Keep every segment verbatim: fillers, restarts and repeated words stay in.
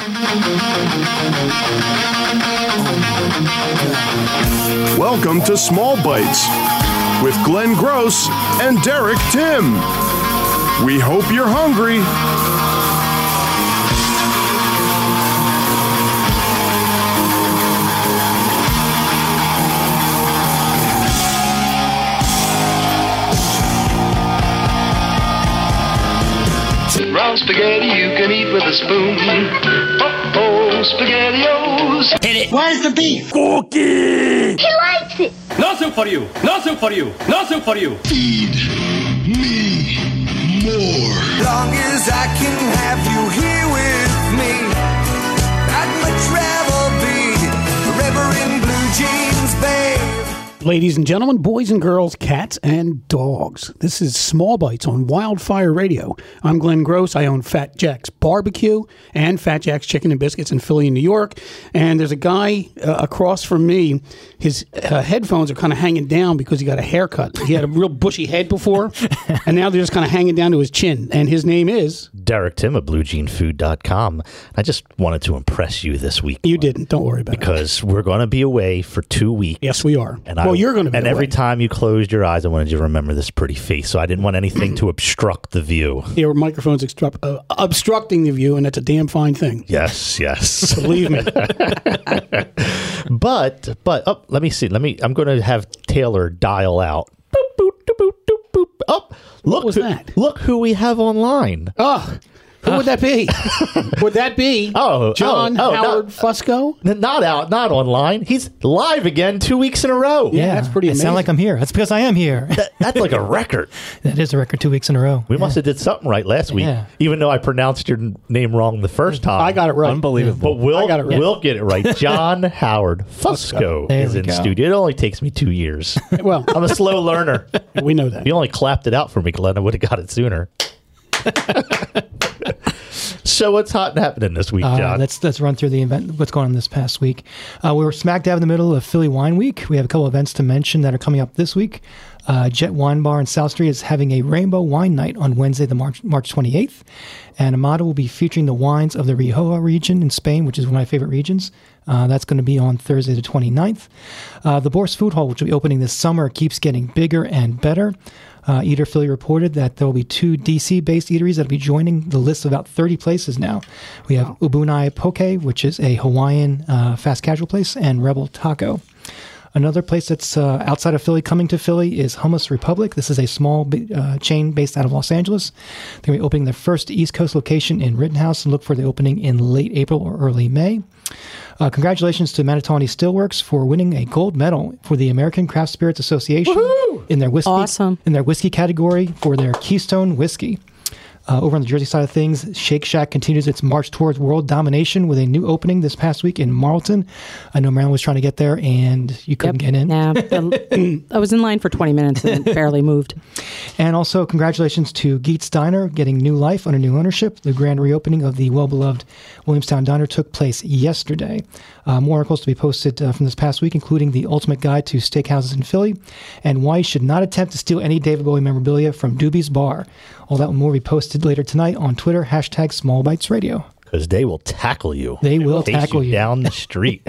Welcome to Small Bites with Glenn Gross and Derek Tim. We hope you're hungry. Round spaghetti you can eat with a spoon. Oh, SpaghettiOs. Hit it. Where's the beef? Cookie! He likes it. No soup for you. No soup for you. No soup for you. Feed me more. Long as I can have you here with me, I'd much rather be forever in blue jeans, babe. Ladies and gentlemen, boys and girls, cats and dogs. This is Small Bites on Wildfire Radio. I'm Glenn Gross. I own Fat Jack's Barbecue and Fat Jack's Chicken and Biscuits in Philly, New York. And there's a guy uh, across from me. His uh, headphones are kind of hanging down because he got a haircut. He had a real bushy head before, and now they're just kind of hanging down to his chin. And his name is? Derek Tim of blue jean food dot com. I just wanted to impress you this week. You didn't. Don't worry about because it. Because we're going to be away for two weeks. Yes, we are. And well, I, you're going to be And away. every time you closed your eyes, I wanted you to remember this pretty face. So I didn't want anything to obstruct the view. Your microphone's obstru- uh, obstructing the view, and that's a damn fine thing. Yes, yes. Believe me. but, but, oh, let me see. Let me, I'm going to have Taylor dial out. Boop, boop, doop, boop, doop, boop. Oh, look, what was who, that? Look who we have online. Oh, who would that be? Would that be oh, John oh, oh, Howard not, Fusco? Not out, not online. He's live again two weeks in a row. Yeah, yeah that's pretty I amazing. sound like I'm here. That's because I am here. That, that's like a record. That is a record two weeks in a row. We yeah. must have did something right last week, yeah. even though I pronounced your name wrong the first time. I got it right. Unbelievable. But we'll, I got it right. we'll get it right. John Howard Fusco there is in go. studio. It only takes me two years. Well, I'm a slow learner. We know that. If you only clapped it out for me, Glenn, I would have got it sooner. So what's hot and happening this week, John? Uh, let's let's run through the event. What's going on this past week? Uh, we were smack dab in the middle of Philly Wine Week. We have a couple of events to mention that are coming up this week. Uh, Jet Wine Bar in South Street is having a Rainbow Wine Night on Wednesday, the March March twenty-eighth, and Amada will be featuring the wines of the Rioja region in Spain, which is one of my favorite regions. Uh, that's going to be on Thursday the twenty-ninth. Uh, the Bourse Food Hall, which will be opening this summer, keeps getting bigger and better. Uh, Eater Philly reported that there will be two D C-based eateries that will be joining the list of about thirty places now. We have Ubunai Poke, which is a Hawaiian uh, fast casual place, and Rebel Taco. Another place that's uh, outside of Philly coming to Philly is Hummus Republic. This is a small uh, chain based out of Los Angeles. They're going to be opening their first East Coast location in Rittenhouse and look for the opening in late April or early May. Uh, congratulations to Manitawani Steelworks for winning a gold medal for the American Craft Spirits Association Woohoo! in their whiskey awesome. in their whiskey category for their Keystone whiskey. Uh, over on the Jersey side of things, Shake Shack continues its march towards world domination with a new opening this past week in Marlton. I know Marilyn was trying to get there, and you couldn't yep. get in. Nah, the, I was in line for twenty minutes and it barely moved. And also, congratulations to Geets Diner getting new life under new ownership. The grand reopening of the well-beloved Williamstown Diner took place yesterday. Uh, more articles to be posted uh, from this past week, including the ultimate guide to steakhouses in Philly and why you should not attempt to steal any David Bowie memorabilia from Doobie's Bar. All that and more will be posted later tonight on Twitter, hashtag SmallBitesRadio. Because they will tackle you. They, they will, will tackle you, you down the street.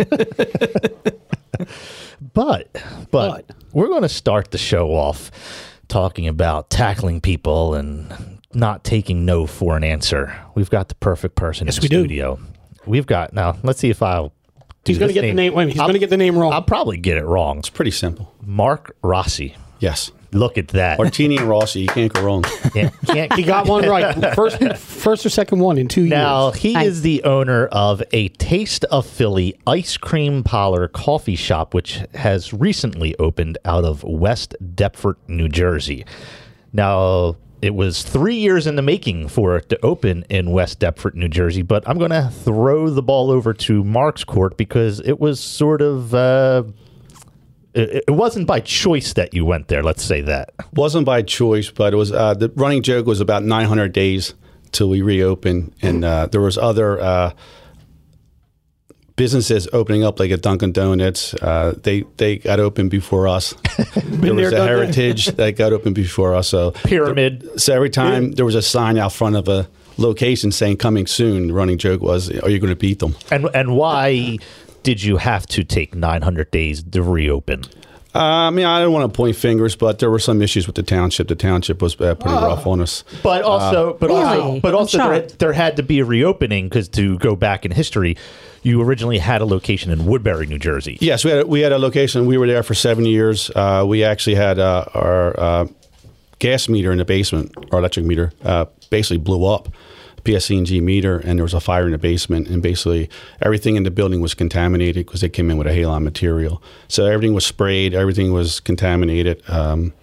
but, but, but we're going to start the show off talking about tackling people and not taking no for an answer. We've got the perfect person yes, in the we studio. Do. We've got, now, let's see if I'll He's going to get name. the name. Wait a minute, he's going to get the name wrong. I'll probably get it wrong. It's pretty simple. Mark Rossi. Yes. Look at that. Martini and Rossi. You can't go wrong. Can't, can't. He got one right. First first or second one in two now, years. Now, he I, is the owner of a Taste of Philly ice cream parlor coffee shop, which has recently opened out of West Deptford, New Jersey. Now, it was three years in the making for it to open in West Deptford, New Jersey, but I'm going to throw the ball over to Mark's court because it was sort of... Uh, It wasn't by choice that you went there. Let's say that. Wasn't by choice, but it was. Uh, the running joke was about nine hundred days till we reopened, and uh, there was other uh, businesses opening up, like a Dunkin' Donuts. Uh, they they got open before us. There was a Heritage that got open before us. So Pyramid. So every time there was a sign out front of a location saying coming soon. The running joke was, are you going to beat them? And and why did you have to take nine hundred days to reopen? Uh, I mean, I don't want to point fingers, but there were some issues with the township. The township was uh, pretty Oh. rough on us. But also, Uh, but also, Really? but I'm also, there, shocked. there had to be a reopening because to go back in history, you originally had a location in Woodbury, New Jersey. Yes, we had a, we had a location. We were there for seven years. Uh, we actually had uh, our uh, gas meter in the basement, our electric meter, uh, basically blew up. P S E and G meter, and there was a fire in the basement, and basically everything in the building was contaminated because they came in with a halon material. So everything was sprayed, everything was contaminated. Um,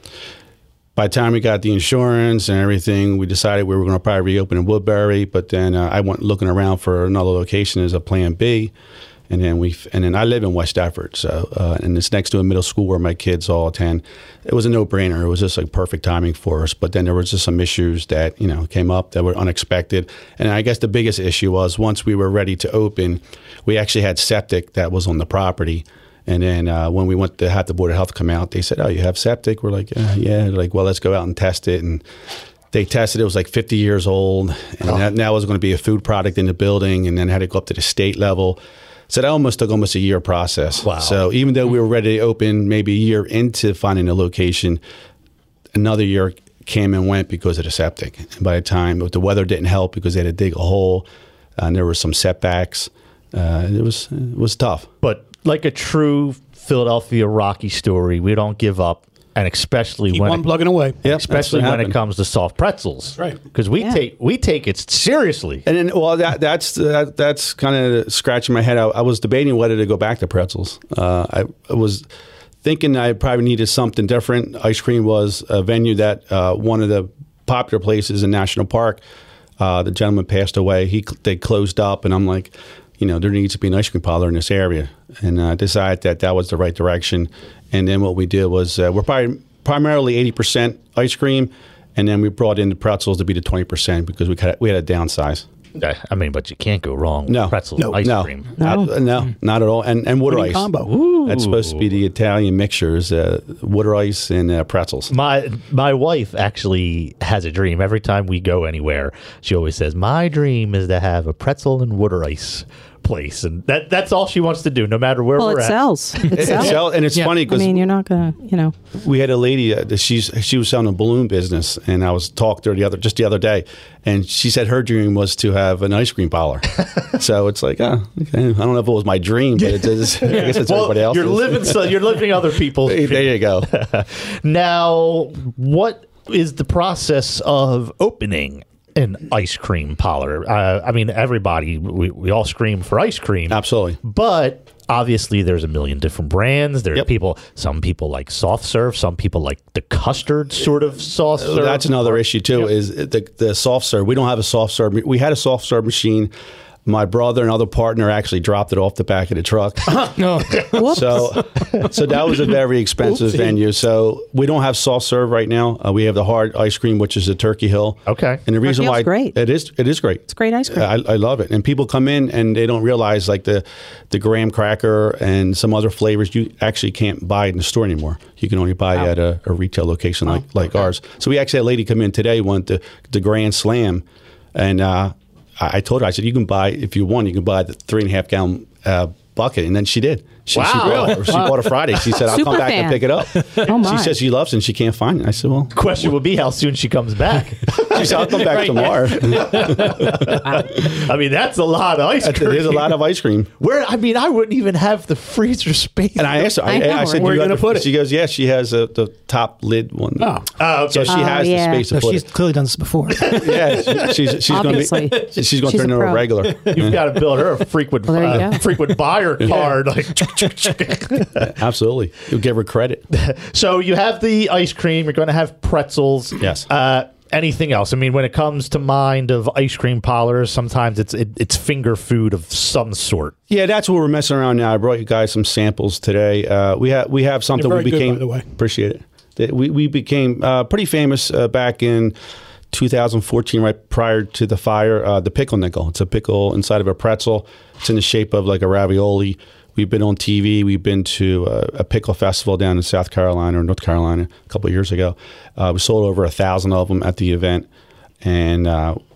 by the time we got the insurance and everything, we decided we were going to probably reopen in Woodbury. But then uh, I went looking around for another location as a plan B. And then we, and then I live in West Deptford, so uh, and it's next to a middle school where my kids all attend. It was a no-brainer. It was just like perfect timing for us. But then there was just some issues that you know came up that were unexpected. And I guess the biggest issue was once we were ready to open, we actually had septic that was on the property. And then uh, when we went to have the Board of Health come out, they said, "Oh, you have septic?" We're like, "Yeah, yeah." They're like, "Well, let's go out and test it." And they tested it. It was like fifty years old, and Oh. that now was going to be a food product in the building, and then had to go up to the state level. So that almost took almost a year process. Wow. So even though we were ready to open maybe a year into finding a location, another year came and went because of the septic. And by the time, the weather didn't help because they had to dig a hole, and there were some setbacks. Uh, it was it was tough. But like a true Philadelphia Rocky story, we don't give up, and especially Keep when on it, plugging away. Yep, especially that's what when it happened. comes to soft pretzels, right. Because we Yeah. take we take it seriously. And then, well, that that's that, that's kind of scratching my head. I, I was debating whether to go back to pretzels. Uh, I, I was thinking I probably needed something different. Ice cream was a venue that uh, one of the popular places in National Park. Uh, the gentleman passed away. He they closed up, and I'm like, you know, there needs to be an ice cream parlor in this area, and I uh, decided that that was the right direction. And then what we did was uh, we're probably primarily eighty percent ice cream, and then we brought in the pretzels to be the twenty percent because we had, we had to downsize. I I mean, but you can't go wrong with No, pretzels no, ice no, cream. no, no, not at all. And and water Winning ice combo. That's supposed to be the Italian mixtures: uh, water ice and uh, pretzels. My my wife actually has a dream. Every time we go anywhere, she always says, "My dream is to have a pretzel and water ice place," and that that's all she wants to do, no matter where Well, we're it at. sells. It It sells. sell- and it's Yeah. funny I because mean, you're not gonna, you know. we had a lady uh, that she's she was selling a balloon business, and I was talking to her the other just the other day, and she said her dream was to have an ice cream parlor. So it's like, oh, okay. I don't know if it was my dream, but it's, it's, I guess it's Well, everybody else's. you're living so you're living other people's. Hey, there you go. Now, what is the process of opening an ice cream parlor? Uh, I mean, everybody, we, we all scream for ice cream. Absolutely. But obviously, there's a million different brands. There are Yep. people, some people like soft serve, some people like the custard sort of soft serve. That's another issue too. Is the the soft serve? We don't have a soft serve. We had a soft serve machine. My brother and other partner actually dropped it off the back of the truck. No. So, so that was a very expensive Oopsie. venue. So we don't have soft serve right now. Uh, we have the hard ice cream, which is the Turkey Hill. Okay. And the reason Hill's why great. it is it is great. It's great ice cream. I, I love it. And people come in and they don't realize like the the graham cracker and some other flavors you actually can't buy in the store anymore. You can only buy at a, a retail location like like ours. So we actually had a lady come in today, went to the Grand Slam, and uh, I, I told her, I said, you can buy, if you want, you can buy the three and a half gallon uh, bucket. And then she did. She, she, Wow. bought, she bought it Friday. She said, I'll Super come back fan. and pick it up. Oh, my. She says she loves it and she can't find it. I said, well, Question will be how soon she comes back. she said, I'll come back tomorrow. I mean, that's a lot of ice cream. There's a lot of ice cream. Where I mean, I wouldn't even have the freezer space. And I asked her, I, I know, I said, right? "Do Where you are you have gonna the-" put it? She goes, yeah, she has a, the top lid one. Oh. Oh, okay. So she Oh, has yeah. the space to No, put she's it. clearly done this before. Yeah, she, she's, she's going to Obviously. be, she's going to She's turn a into a pro. regular. You've got to build her a frequent Well, there you uh, go. frequent buyer card. Like, Absolutely. You'll give her credit. so you have the ice cream. You're going to have pretzels. Yes. Uh, anything else? I mean, when it comes to mind of ice cream parlors, sometimes it's it, it's finger food of some sort. Yeah, that's what we're messing around now. I brought you guys some samples today. Uh, we have we have something You're we very good, became. by the way. Appreciate it. That We we became uh, pretty famous uh, back in two thousand fourteen, right prior to the fire. Uh, the pickle nickel. It's a pickle inside of a pretzel. It's in the shape of like a ravioli. We've been on T V. We've been to a, a pickle festival down in South Carolina or North Carolina a couple of years ago. Uh, we sold over a thousand of them at the event, and uh,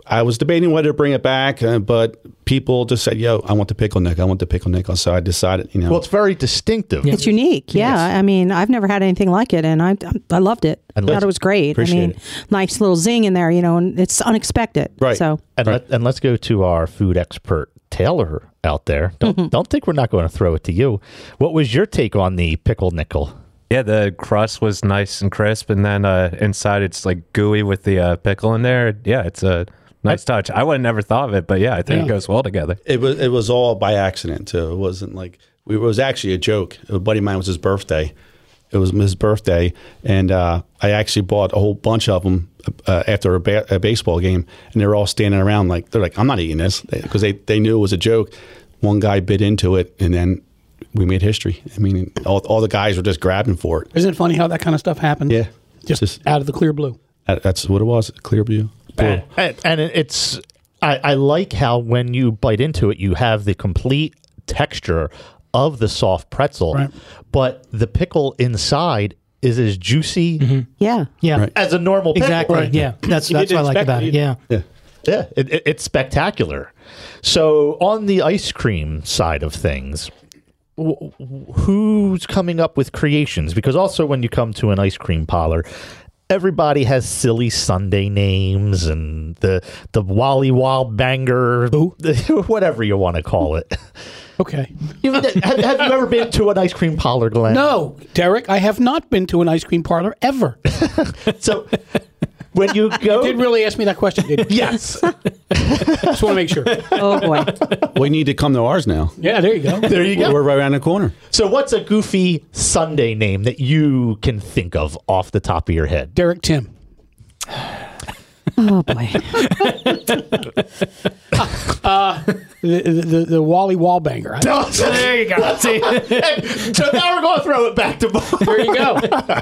I was debating whether to bring it back, uh, but people just said, "Yo, I want the pickle nickel. I want the pickle nickel." So I decided, you know. Well, it's very distinctive. It's unique. Yeah. Yes. I mean, I've never had anything like it, and I I loved it. I And thought let's- it was great. I appreciate mean, it. nice little zing in there, you know, and it's unexpected. Right. So And, let, and let's go to our food expert, Taylor, out there. Don't, don't think we're not going to throw it to you. What was your take on the pickle nickel? Yeah, the crust was nice and crisp, and then uh, inside it's like gooey with the uh, pickle in there. Yeah, it's a nice touch. I would have never thought of it, but yeah, I think Yeah. it goes well together. It was it was all by accident too. It wasn't like it was actually a joke. A buddy of mine was his birthday. It was his birthday, and uh, I actually bought a whole bunch of them uh, after a, ba- a baseball game, and they were all standing around like they're like, "I'm not eating this," because they, they knew it was a joke. One guy bit into it, and then we made history. I mean, all, all the guys were just grabbing for it. Isn't it funny how that kind of stuff happens? Yeah, Just, Just- out of the clear blue. That- that's what it was. Clear blue. Blue. And, and it's, I, I like how when you bite into it, you have the complete texture of the soft pretzel, Right. but the pickle inside is as juicy yeah. Yeah. Right. as a normal pickle. Exactly. Right. Yeah. That's You that's what I didn't like expect about it. it. Yeah. Yeah. Yeah, it, it, it's spectacular. So on the ice cream side of things, wh- wh- who's coming up with creations? Because also when you come to an ice cream parlor, everybody has silly Sunday names and the the Wally Wild Banger, whatever you want to call it. Okay. You- have, have you ever been to an ice cream parlor, Glenn? No, Derek, I have not been to an ice cream parlor ever. So when you go, You did really ask me that question, didn't you? yes, Just want to make sure. Oh boy. We need to come to ours now. Yeah, there you go. there you go. We're right around the corner. So what's a goofy Sunday name that you can think of off the top of your head? Derek Tim. Oh boy. The, the, the, the Wally Wallbanger. I- No, so there you go. See? So now we're going to throw it back to Bob. There you go.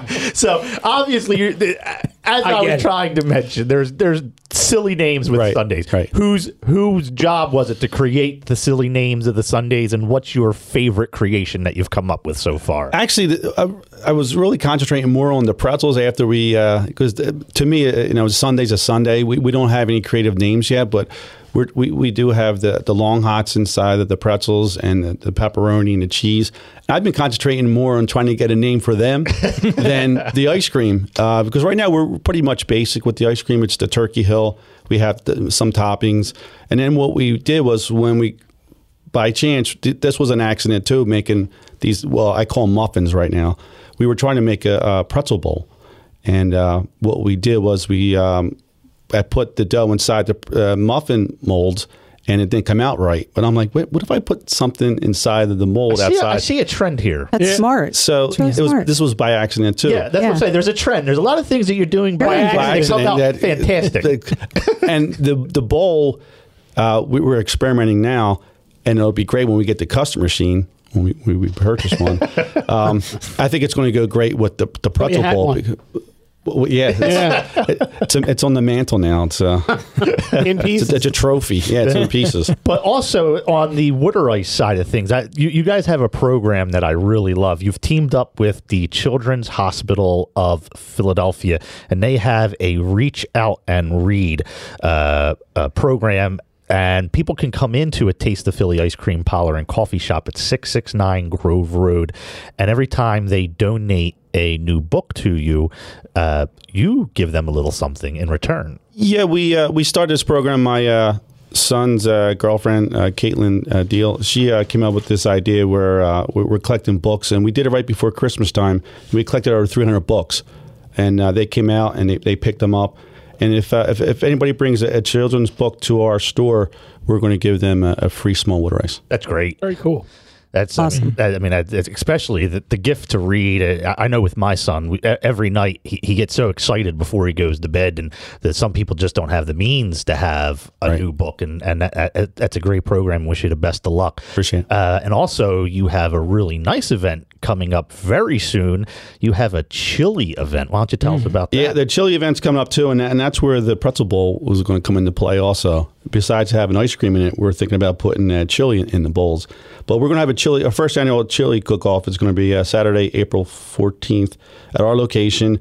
So obviously, you're, the, as I, I was get it. trying to mention, there's there's silly names with Right, Sundays. right. Whose whose job was it to create the silly names of the Sundays, and what's your favorite creation that you've come up with so far? Actually, the, I, I was really concentrating more on the pretzels after we, because to me, uh, you know, Sunday's a Sunday. We, we don't have any creative names yet, but we're, we we do have the, the long hots inside of the pretzels and the, the pepperoni and the cheese. And I've been concentrating more on trying to get a name for them than the ice cream, uh, because right now we're pretty much basic with the ice cream. It's the Turkey Hill. We have the, some toppings, and then what we did was when we, by chance, th- this was an accident too, making these, well, I call them muffins right now. We were trying to make a, a pretzel bowl. And uh, what we did was we, um, I put the dough inside the uh, muffin molds, and it didn't come out right. But I'm like, wait, what if I put something inside of the mold I see, a, outside? I see a trend here. That's Yeah. smart. So That's really it was. smart. This was by accident too. Yeah, that's what Yeah. I'm saying. There's a trend. There's a lot of things that you're doing by Very accident. good. They come out that- fantastic. and the the bowl, uh, we were experimenting now, and it'll be great when we get the custom machine. When we, we, we purchase one, um, I think it's going to go great with the the pretzel had bowl. one. because- well, yeah, it's, Yeah. it- it's, it's on the mantle now. It's, uh, In it's, pieces. a, it's a trophy. Yeah, it's in pieces. But also on the water ice side of things, I, you, you guys have a program that I really love. You've teamed up with the Children's Hospital of Philadelphia, and they have a Reach Out and Read uh, uh, program. And people can come into a Taste of Philly ice cream parlor and coffee shop at six sixty-nine Grove Road. And every time they donate a new book to you, uh, you give them a little something in return. Yeah, we uh, we started this program. My uh, son's uh, girlfriend, uh, Caitlin uh, Deal, she uh, came up with this idea where uh, we- we're collecting books, and we did it right before Christmas time. We collected over three hundred books, and uh, they came out and they, they picked them up. And if, uh, if if anybody brings a, a children's book to our store, we're going to give them a, a free small water ice. That's great. Very cool. That's Awesome. I mean, I mean, it's especially the, the gift to read. I, I know with my son, we, e- every night he, he gets so excited before he goes to bed, and that some people just don't have the means to have a Right. new book, and and that, that, that's a great program. Wish you the best of luck. Appreciate it. Uh, and also, you have a really nice event coming up very soon. You have a chili event. Why don't you tell us about that? Yeah, the chili event's coming up too, and and that's where the pretzel bowl was going to come into play also. Besides having ice cream in it, we're thinking about putting uh, chili in, in the bowls. But we're going to have a chili, our first annual chili cook-off is going to be uh, Saturday, April fourteenth at our location.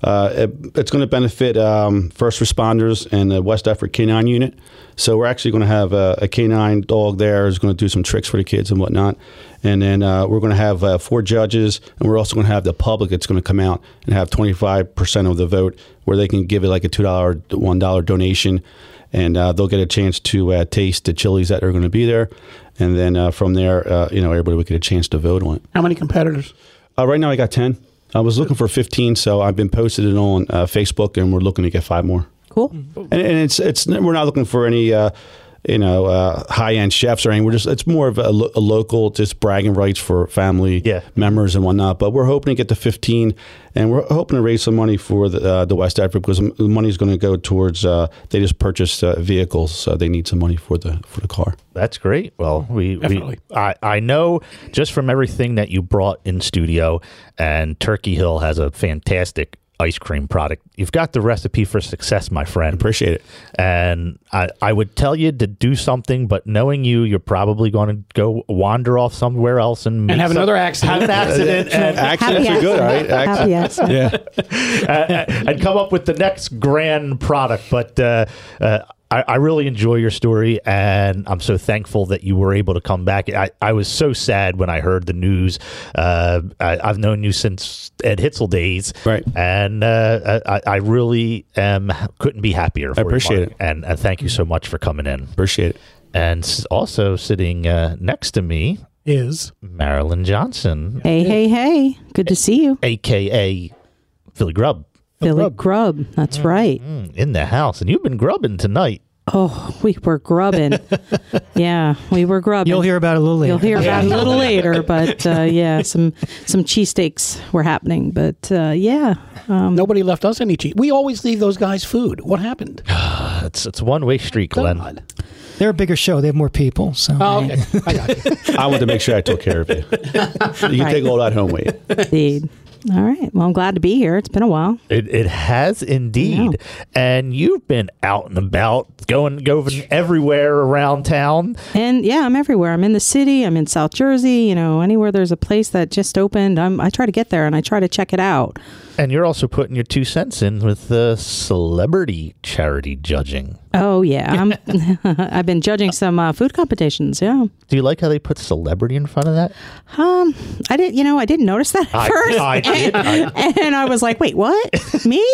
Uh, it, it's going to benefit um, first responders and the West Deptford Canine Unit. So we're actually going to have a, a canine dog there who's going to do some tricks for the kids and whatnot. And then uh, we're going to have uh, four judges, and we're also going to have the public that's going to come out and have twenty-five percent of the vote, where they can give it like a two dollars, one dollar donation, and uh, they'll get a chance to uh, taste the chilies that are going to be there. And then uh, from there, uh, you know, everybody will get a chance to vote on it. How many competitors? Uh, right now, I got ten. I was looking for fifteen, so I've been posted it on uh, Facebook, and we're looking to get five more. Cool. And, and it's it's we're not looking for any uh, you know uh, high end chefs or anything. We're just it's more of a, lo- a local just bragging rights for family Yeah. members and whatnot. But we're hoping to get to fifteen, and we're hoping to raise some money for the uh, the West Deptford, because the money is going to go towards uh, they just purchased uh, vehicles, so they need some money for the for the car. That's great. Well, we, we Definitely. I, I know just from everything that you brought in studio, and Turkey Hill has a fantastic ice cream product. You've got the recipe for success, my friend. Appreciate it. And I, I would tell you to do something, but knowing you, you're probably going to go wander off somewhere else and, And have some- another accident. Have an accident. and, Accidents Happy are good, accident. right? Happy Accidents- accident. Yeah. uh, and come up with the next grand product. But uh, uh, I, I really enjoy your story, and I'm so thankful that you were able to come back. I, I was so sad when I heard the news. Uh, I, I've known you since Ed Hitzel days, Right. And uh, I, I really am couldn't be happier. For I appreciate you, Mark. it. and, and thank you so much for coming in. Appreciate it. And s- also sitting uh, next to me, Is Marilyn Johnson, Hey, hey, hey. Good to see you. aka Philly Grub. Billy Grub. That's right. Mm, in the house, and you've been grubbing tonight. Oh, we were grubbing. Yeah, we were grubbing. You'll hear about it a little later. You'll hear about it a little later, but uh, yeah, some some cheesesteaks were happening. But uh, yeah, um, nobody left us any cheese. We always leave those guys food. What happened? It's it's a one way street, Glenn. God. They're a bigger show. They have more people. So Oh, okay. I got you. I want to make sure I took care of you. You can Right. take all that home with you. indeed. All right. Well, I'm glad to be here. It's been a while. It it has indeed, and you've been out and about, going going everywhere around town. And yeah, I'm everywhere. I'm in the city. I'm in South Jersey. You know, anywhere there's a place that just opened, I'm, I try to get there and I try to check it out. And you're also putting your two cents in with the celebrity charity judging. Oh yeah, I'm. I've been judging some uh, food competitions. Yeah. Do you like how they put celebrity in front of that? Um, I didn't. You know, I didn't notice that at I- first. I did. I- and I was like, "Wait, what? Me?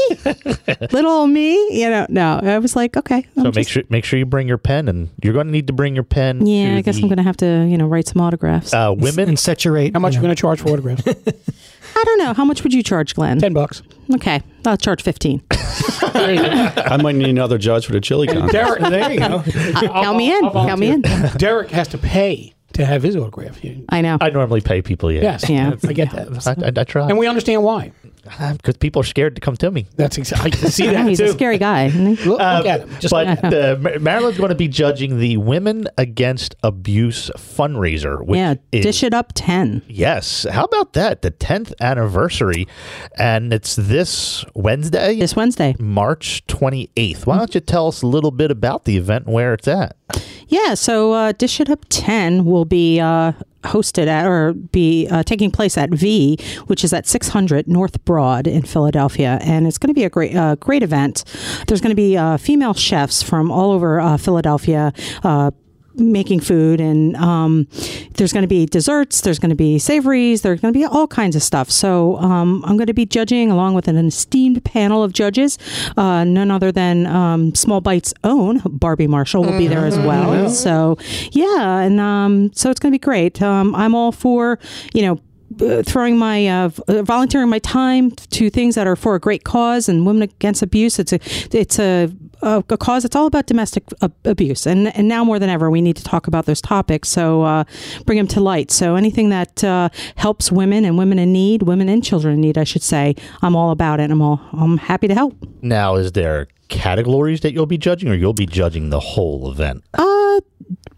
Little me?" You know? No, I was like, "Okay." I'm So make just- sure make sure you bring your pen, and you're going to need to bring your pen. Yeah, to I guess the, I'm going to have to, you know, write some autographs. Uh, women. and set your rate. How much you are you know. going to charge for autographs? I don't know. How much would you charge, Glenn? Ten bucks. Okay, I'll charge fifteen. There you go. I might need another judge for the chili contest. Derek, There you go. Count me in. I'll Count me in. volunteer. Derek has to pay to have his autograph. You- I know. I normally pay people. Yeah. Yes, Yeah. I get that. I, I, I try And we understand why. because people are scared to come to me. That's exactly. I can see Yeah, that he's too. a scary guy, isn't he? Look, look at him. Just but uh, Mar- Marilyn's going to be judging the Women Against Abuse fundraiser. Which Yeah, is, dish it up ten. Yes. How about that? The tenth anniversary. And it's this Wednesday, This Wednesday. March twenty-eighth. Why don't you tell us a little bit about the event and where it's at? Yeah, so uh, Dish It Up ten will be uh, hosted at, or be uh, taking place at V, which is at six hundred North Broad in Philadelphia. And it's going to be a great, uh, great event. There's going to be uh, female chefs from all over uh, Philadelphia, uh, making food, and um, there's going to be desserts, there's going to be savories, there's going to be all kinds of stuff. So um, I'm going to be judging along with an esteemed panel of judges, uh, none other than um, Small Bites' own Barbie Marshall will be there as well. So yeah, and um, so it's going to be great. Um, I'm all for, you know, Uh, throwing my uh, v- uh, volunteering my time to things that are for a great cause, and Women Against Abuse. It's a it's a a, a cause that's all about domestic ab- abuse, and and now more than ever we need to talk about those topics. So uh, bring them to light. So anything that uh, helps women and women in need, women and children in need, I should say, I'm all about it. I'm all I'm happy to help. Now, is there categories that you'll be judging, or you'll be judging the whole event? Uh,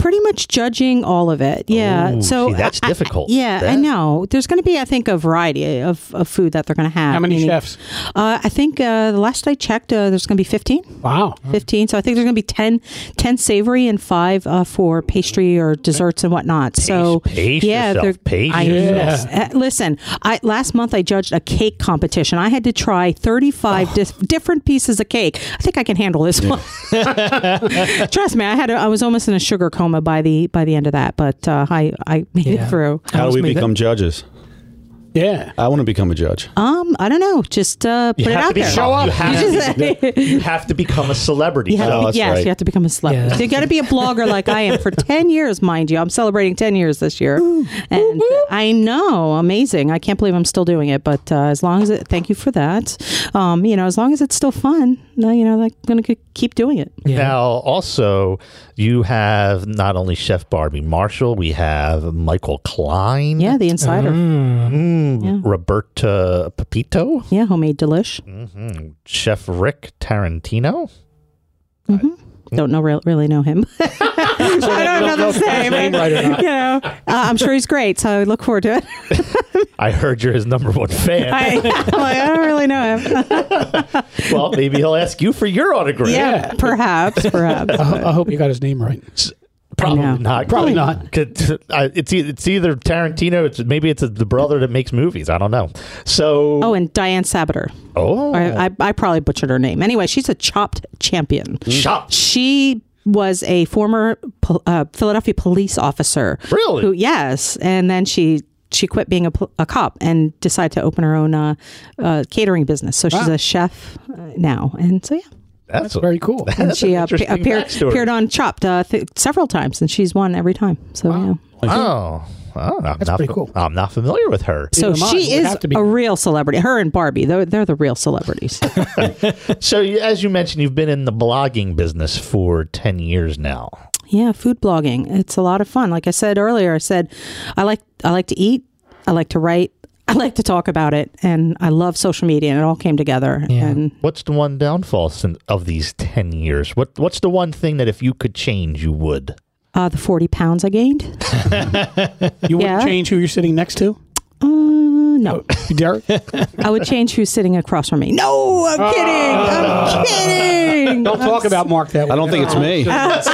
pretty much judging all of it. Yeah. Ooh, so see, that's I- I- difficult. yeah, I That- know. There's going to be, I think, a variety of, of food that they're going to have. How many Meaning- chefs? Uh, I think uh, the last I checked, uh, there's going to be fifteen. Wow. fifteen. So I think there's going to be ten, ten savory and five uh, for pastry or desserts and whatnot. So pace yeah, yourself, they're- pace I, yourself. Uh, listen, I last month I judged a cake competition. I had to try thirty-five Oh. dis- different pieces of cake. I think I can handle this one. Trust me, I had a, I was almost in a sugar coma by the by the end of that, but uh, I I made Yeah. it through. How do we made that- become judges? Yeah. I want to become a judge. Um, I don't know. Just uh, put You it have out to be there. show up. You have, You to, you have to become a celebrity. You have Oh, to be, that's yes, right. you have to become a celebrity. Yeah. So you got to be a blogger like I am for ten years, mind you. I'm celebrating ten years this year, and I know, amazing. I can't believe I'm still doing it. But uh, as long as it, thank you for that. Um, you know, as long as it's still fun, uh, you know, I'm going to keep doing it. Now, also, you have not only Chef Barbie Marshall, we have Michael Klein. Yeah, the insider. Mm, Yeah. Roberta Pepito. Yeah, homemade delish. hmm Chef Rick Tarantino. Don't know re- really know him. I don't know the same. name right or not. You know, uh, I'm sure he's great, so I look forward to it. I heard you're his number one fan. I, I'm like, I don't really know him. Well, maybe he'll ask you for your autograph. Yeah, perhaps, perhaps. I, ho- I hope you got his name right. Probably know. not. Probably not. 'Cause, uh, It's either, it's either Tarantino. It's maybe it's the brother that makes movies. I don't know. So Oh, and Diane Sabater. oh, I, I, I probably butchered her name. Anyway, she's a Chopped champion. Chopped. She was a former pol- uh, Philadelphia police officer. Really? Who, yes. And then she she quit being a, pol- a cop and decided to open her own uh, uh, catering business. So she's Wow. a chef uh, now. And so, yeah. that's, That's very cool. And That's she an uh, pa- interesting appeared, backstory. appeared on Chopped uh, th- several times, and she's won every time. So, yeah. Oh, oh I'm That's not, pretty cool. I'm not familiar with her. So Neither am I. she Would is have to be. a real celebrity. Her and Barbie, they're, they're the real celebrities. So, you- as you mentioned, you've been in the blogging business for ten years now. Yeah, food blogging. It's a lot of fun. Like I said earlier, I said I like I like to eat, I like to write, I like to talk about it, and I love social media, and it all came together. Yeah. And What's the one downfall sin- of these ten years? What What's the one thing that if you could change, you would? uh, the forty pounds I gained. You wouldn't Yeah. change who you're sitting next to? Uh, no, Derek? I would change who's sitting across from me. No, I'm kidding. I'm kidding. Don't talk about Mark that way. I don't think it's me.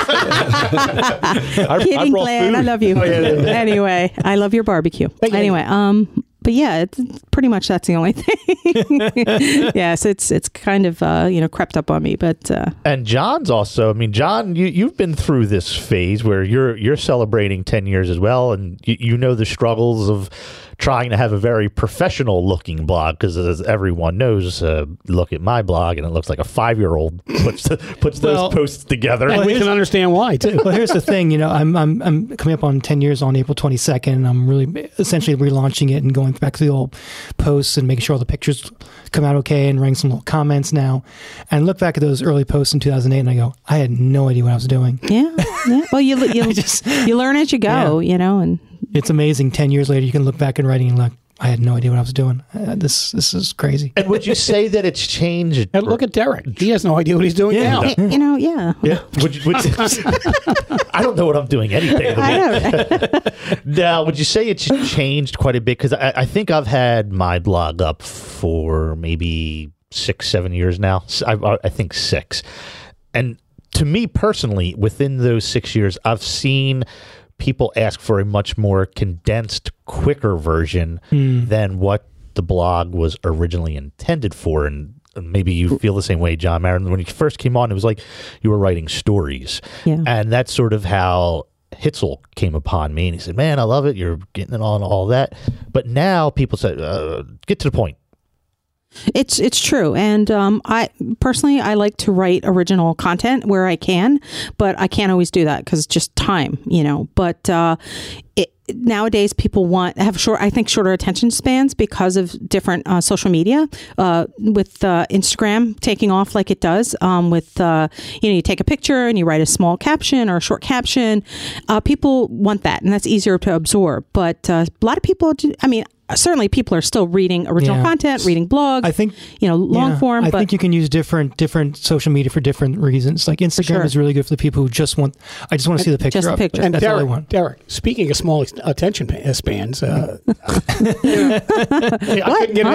I, Kidding, I brought Glenn. I food. love you. Anyway, I love your barbecue. Thank you. Anyway, um, but yeah, it's pretty much that's the only thing. Yes, it's it's kind of uh, you know crept up on me, but uh, And John's also. I mean, John, you you've been through this phase where you're you're celebrating ten years as well, and you, you know the struggles of trying to have a very professional looking blog, because as everyone knows, uh, look at my blog and it looks like a five year old puts the, puts those Well- posts together. And we can understand why, too. Well, here's the thing. You know, I'm I'm I'm coming up on ten years on April twenty-second. I'm really essentially relaunching it and going back to the old posts and making sure all the pictures come out okay and writing some little comments now. And look back at those early posts in two thousand eight, and I go, I had no idea what I was doing. yeah, yeah. Well, you you just- you learn as you go, you know, and It's amazing. Ten years later, you can look back at writing and like, I had no idea what I was doing. Uh, this this is crazy. And would you say that it's changed? And look at Derek. He has no idea what he's doing now. y- you know, yeah. Yeah. Would you, would you- I don't know what I'm doing anything. I know. Now, would you say it's changed quite a bit? Because I, I think I've had my blog up for maybe six, seven years now. S- I, I think six. And to me personally, within those six years, I've seen people ask for a much more condensed, quicker version than what the blog was originally intended for. And maybe you feel the same way, John Marin. When you first came on, it was like you were writing stories. Yeah. And that's sort of how Hitzel came upon me. And he said, man, I love it. You're getting it on all that. But now people say, uh, get to the point. It's it's true, and um, I personally I like to write original content where I can, but I can't always do that because just time, you know. But uh, it, nowadays people want have short, I think, shorter attention spans because of different uh, social media. Uh, with uh, Instagram taking off like it does, um, with uh, you know, you take a picture and you write a small caption or a short caption. Uh, people want that, and that's easier to absorb. But uh, a lot of people, do, I mean. Certainly, people are still reading original Yeah. content, reading blogs. I think you know long yeah, form. I but think you can use different different social media for different reasons. Like Instagram sure. is really good for the people who just want. I just want to see the picture. Just a up. picture. And That's all I Derek, want. Derek, speaking of small ex- attention pa- uh, spans, uh, I couldn't get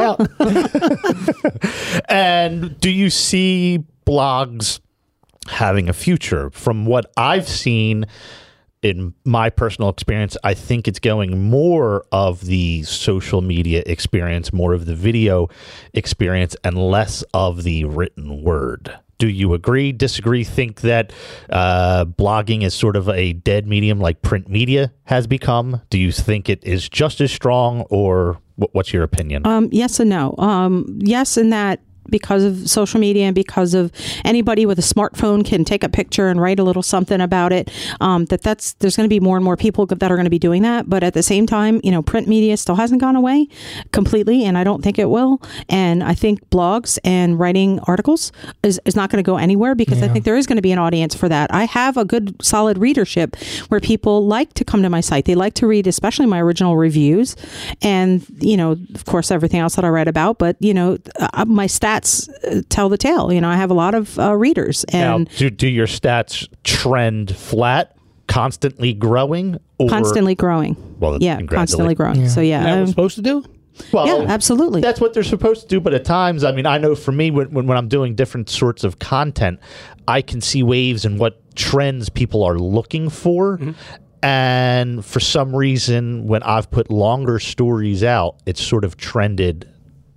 it out. And do you see blogs having a future? From what I've seen in my personal experience, I think it's going more of the social media experience, more of the video experience, and less of the written word. Do you agree, disagree, think that uh, blogging is sort of a dead medium like print media has become? Do you think it is just as strong, or wh- what's your opinion? Um, yes and no. Um, yes, in that because of social media and because of anybody with a smartphone can take a picture and write a little something about it. Um, that that's there's going to be more and more people that are going to be doing that. But at the same time, you know, print media still hasn't gone away completely, and I don't think it will. And I think blogs and writing articles is, is not going to go anywhere because Yeah. I think there is going to be an audience for that. I have a good solid readership where people like to come to my site. They like to read, especially my original reviews, and you know, of course, everything else that I write about. But you know, uh, my stats tell the tale. You know, I have a lot of uh, readers, and now, do, do your stats trend flat, constantly growing, or constantly growing? Well, yeah, congratulations. constantly growing. Yeah. So yeah, That um, was supposed to do? Well, yeah, absolutely. That's what they're supposed to do. But at times, I mean, I know for me, when, when, when I'm doing different sorts of content, I can see waves and what trends people are looking for. Mm-hmm. And for some reason, when I've put longer stories out, it's sort of trended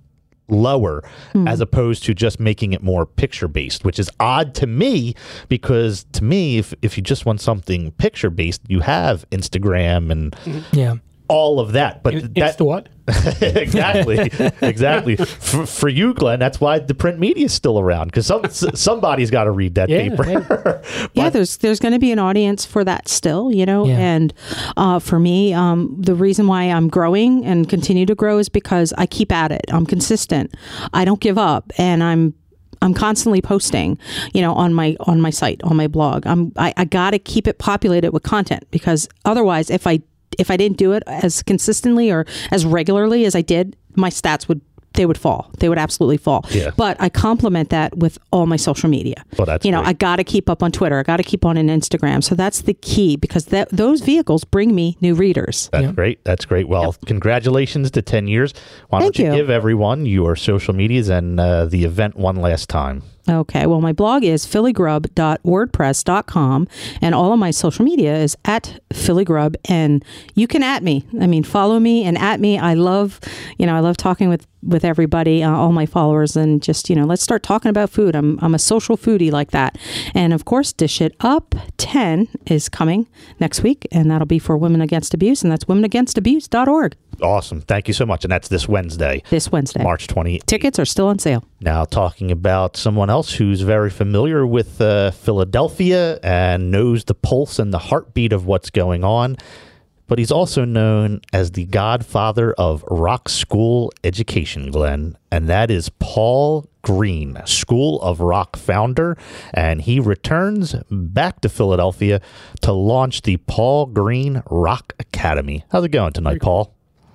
lower mm. as opposed to just making it more picture based, which is odd to me because to me, if, if you just want something picture based, you have Instagram and Yeah. all of that. But It, that, it's the what? exactly, exactly. For, for you, Glenn, that's why the print media is still around because some somebody's got to read that Yeah, paper. yeah. yeah, there's there's going to be an audience for that still, you know. Yeah. And uh, for me, um, the reason why I'm growing and continue to grow is because I keep at it. I'm consistent. I don't give up, and I'm I'm constantly posting, you know, on my on my site, on my blog. I'm I, I got to keep it populated with content because otherwise, if I if I didn't do it as consistently or as regularly as I did, my stats would they would fall. They would absolutely fall. Yeah. But I complement that with all my social media. Well, that's you know, great. I got to keep up on Twitter. I got to keep on an Instagram. So that's the key because that those vehicles bring me new readers. That's Yeah. great. That's great. Well, Yep. congratulations to ten years. Why Thank don't you, you. give everyone your social medias and uh, the event one last time? Okay, well, my blog is philly grub dot wordpress dot com, and all of my social media is at phillygrub, and you can at me. I mean, follow me and at me. I love, you know, I love talking with, with everybody, uh, all my followers, and just, you know, let's start talking about food. I'm I'm a social foodie like that. And, of course, Dish It Up ten is coming next week, and that'll be for Women Against Abuse, and that's women against abuse dot org Awesome. Thank you so much. And that's this Wednesday, this Wednesday. March twentieth. Tickets are still on sale. Now, talking about someone else who's very familiar with uh, Philadelphia and knows the pulse and the heartbeat of what's going on, but he's also known as the godfather of rock school education, Glenn, and that is Paul Green, School of Rock founder, and he returns back to Philadelphia to launch the Paul Green Rock Academy. How's it going tonight, Paul?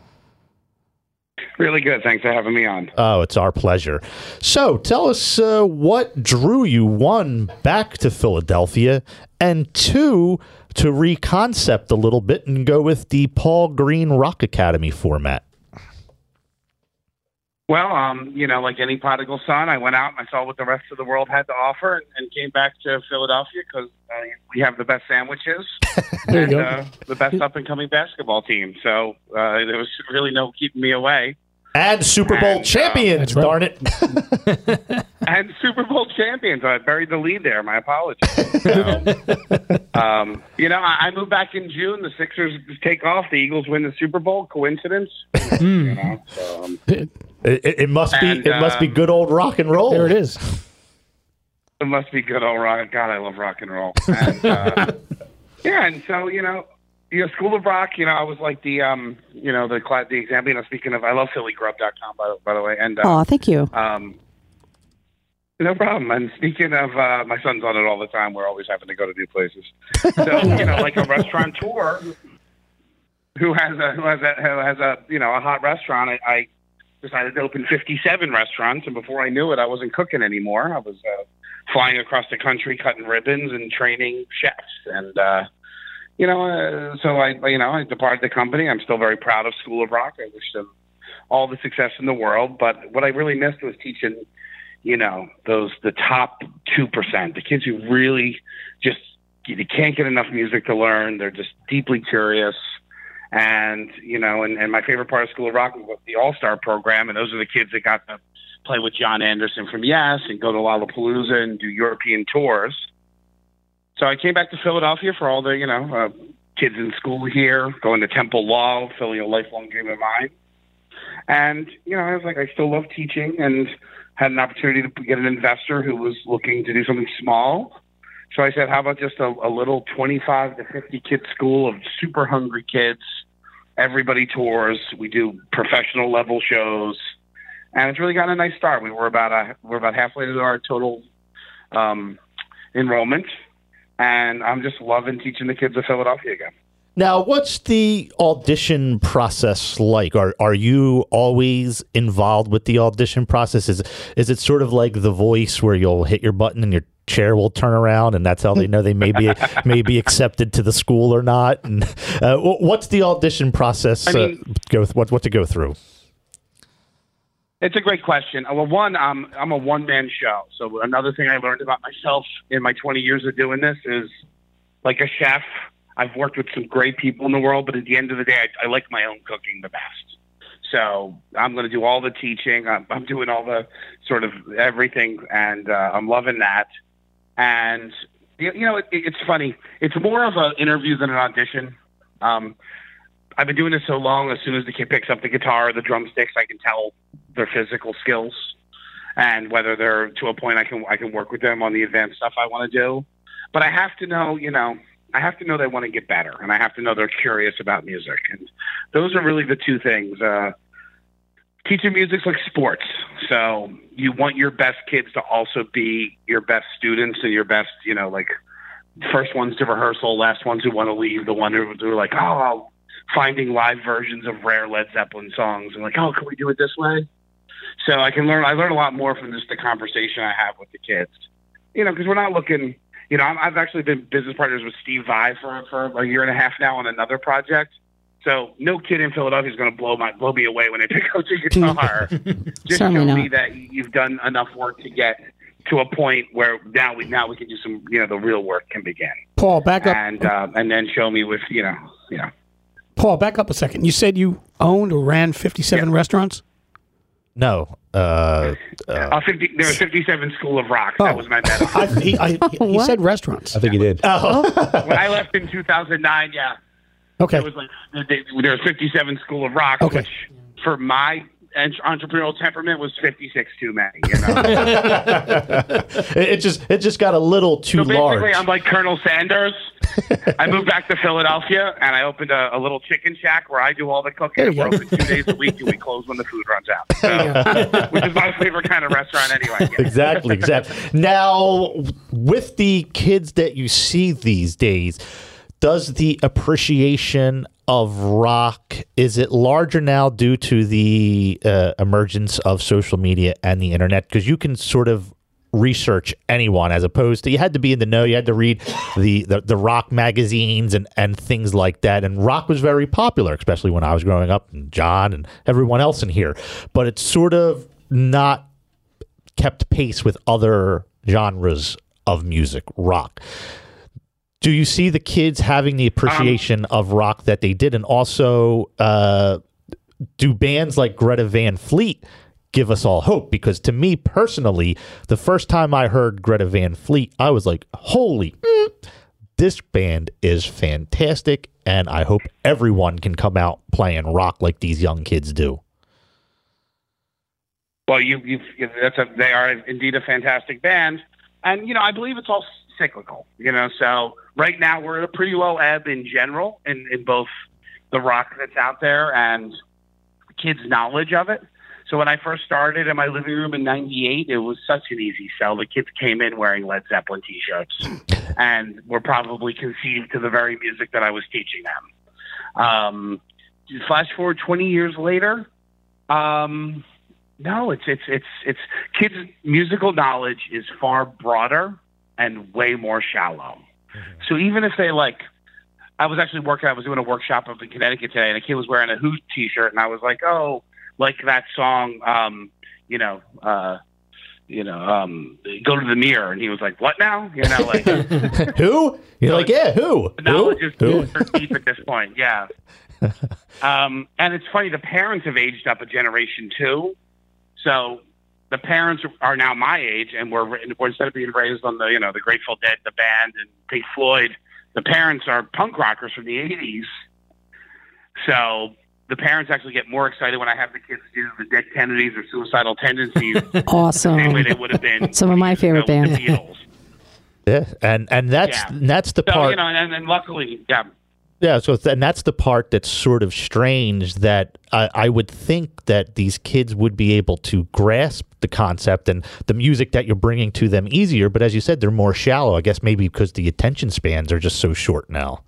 Really good. Thanks for having me on. Oh, it's our pleasure. So tell us uh, what drew you, one, back to Philadelphia, and two, to reconcept a little bit and go with the Paul Green Rock Academy format. Well, um, you know, like any prodigal son, I went out and I saw what the rest of the world had to offer and, and came back to Philadelphia because uh, we have the best sandwiches There you and go. uh, the best up-and-coming basketball team. So uh, there was really no keeping me away. And Super Bowl And, uh, champions, that's right. darn it. And Super Bowl champions. I buried the lead there. My apologies. So, um, you know, I, I moved back in June. The Sixers take off. The Eagles win the Super Bowl. Coincidence? You know, so, um, It, it, it must be. And, it must be um, good old rock and roll. There it is. it must be good old rock. God, I love rock and roll. And, uh, yeah, and so, you know, you know, School of Rock, you know, I was like the, um, you know, the cla- the example, you know, speaking of, I love Philly Grub dot com, by, by the way. And, uh, Oh, thank you. Um, no problem. And speaking of, uh, my son's on it all the time. We're always having to go to new places. So, you know, like a restaurateur who has a, who has a, who has a, you know, a hot restaurant, I, I decided to open fifty-seven restaurants. And before I knew it, I wasn't cooking anymore. I was, uh, flying across the country, cutting ribbons and training chefs. And, uh, you know, uh, so I, you know, I departed the company. I'm still very proud of School of Rock. I wish them all the success in the world. But what I really missed was teaching, you know, those, the top two percent, the kids who really just, they can't get enough music to learn. They're just deeply curious. And, you know, and, and my favorite part of School of Rock was the All-Star program. And those are the kids that got to play with John Anderson from Yes and go to Lollapalooza and do European tours. So I came back to Philadelphia for all the, you know, uh, kids in school here, going to Temple Law, Philly, a lifelong dream of mine. And, you know, I was like, I still love teaching and had an opportunity to get an investor who was looking to do something small. So I said, how about just a, a little twenty-five to fifty kid school of super hungry kids? Everybody tours. We do professional level shows. And it's really gotten a nice start. We were about a, we're about halfway to our total um, enrollment. And I'm just loving teaching the kids of Philadelphia again. Now, what's the audition process like? Are are you always involved with the audition process? Is is it sort of like The Voice, where you'll hit your button and your chair will turn around, and that's how they know they may be may be accepted to the school or not? And uh, what's the audition process? I mean, uh, go what what to go through? It's a great question. Well, one, um, I'm a one-man show. So another thing I learned about myself in my twenty years of doing this is, like a chef, I've worked with some great people in the world, but at the end of the day, I, I like my own cooking the best. So I'm going to do all the teaching. I'm, I'm doing all the sort of everything, and uh, I'm loving that. And, you, you know, it, it's funny. It's more of an interview than an audition. Um, I've been doing this so long, as soon as the kid picks up the guitar or the drumsticks, I can tell their physical skills and whether they're to a point I can I can work with them on the advanced stuff I want to do. But I have to know, you know, I have to know they want to get better, and I have to know they're curious about music. And those are really the two things. Uh, teaching music's like sports. So you want your best kids to also be your best students and your best, you know, like first ones to rehearsal, last ones who want to leave, the one who, who are like, oh, finding live versions of rare Led Zeppelin songs and like, oh, can we do it this way? So I can learn, I learn a lot more from just the conversation I have with the kids, you know, because we're not looking, you know, I'm, I've actually been business partners with Steve Vai for, for a year and a half now on another project. So no kid in Philadelphia is going to blow my, blow me away when they pick out your guitar. Just show me that you've done enough work to get to a point where now we, now we can do some, you know, the real work can begin. Paul, back up. And, um, and then show me with, you know, you know. Paul, back up a second. You said you owned or ran fifty-seven yeah. restaurants? No. Uh, uh, uh, fifty, there was fifty-seven School of Rock. Oh. That was my metaphor. I, he, I, he said restaurants. I think he did. Oh. When I left in two thousand nine, yeah. Okay. There was like there was fifty-seven School of Rock, okay. which for my entrepreneurial temperament was fifty-six too many. You know? it just it just got a little too so basically, large. I'm like Colonel Sanders. I moved back to Philadelphia and I opened a, a little chicken shack where I do all the cooking. We're open two days a week and we close when the food runs out. So, which is my favorite kind of restaurant anyway. Yeah. Exactly, exactly. Now, with the kids that you see these days, does the appreciation of rock, is it larger now due to the uh, emergence of social media and the internet? Because you can sort of research anyone, as opposed to you had to be in the know, you had to read the, the, the rock magazines and, and things like that. And rock was very popular, especially when I was growing up, and John and everyone else in here. But it's sort of not kept pace with other genres of music, rock. Do you see the kids having the appreciation um, of rock that they did? And also, uh, do bands like Greta Van Fleet give us all hope? Because to me personally, the first time I heard Greta Van Fleet, I was like, holy, mm, this band is fantastic. And I hope everyone can come out playing rock like these young kids do. Well, you, you've, that's a, they are indeed a fantastic band. And, you know, I believe it's all cyclical, you know, so right now we're at a pretty low ebb in general in, in both the rock that's out there and kids' knowledge of it. So when I first started in my living room in ninety-eight, it was such an easy sell. The kids came in wearing Led Zeppelin T-shirts and were probably conceived to the very music that I was teaching them. Um, flash forward twenty years later, um, no, it's it's it's it's kids' musical knowledge is far broader and way more shallow. Mm-hmm. So even if they like, I was actually working, I was doing a workshop up in Connecticut today, and a kid was wearing a Who T-shirt, and I was like, oh, like that song, um, you know, uh, you know, um, Go to the Mirror, and he was like, what now? You know, like who? You're so like, yeah, who? Knowledge who? is super deep at this point, yeah. um, and it's funny, the parents have aged up a generation too. So the parents are now my age, and we're, we're instead of being raised on the, you know, the Grateful Dead, the band, and Pink Floyd, the parents are punk rockers from the eighties. So the parents actually get more excited when I have the kids do the Dead Kennedys or Suicidal Tendencies. Awesome. The same way they would have been. Some of my favorite you know, bands. The Beatles. Yeah, and and that's Yeah. that's the So, part. you know, and, and luckily, yeah. Yeah, so th- and that's the part that's sort of strange that I, I would think that these kids would be able to grasp the concept and the music that you're bringing to them easier. But as you said, they're more shallow. I guess maybe because the attention spans are just so short now.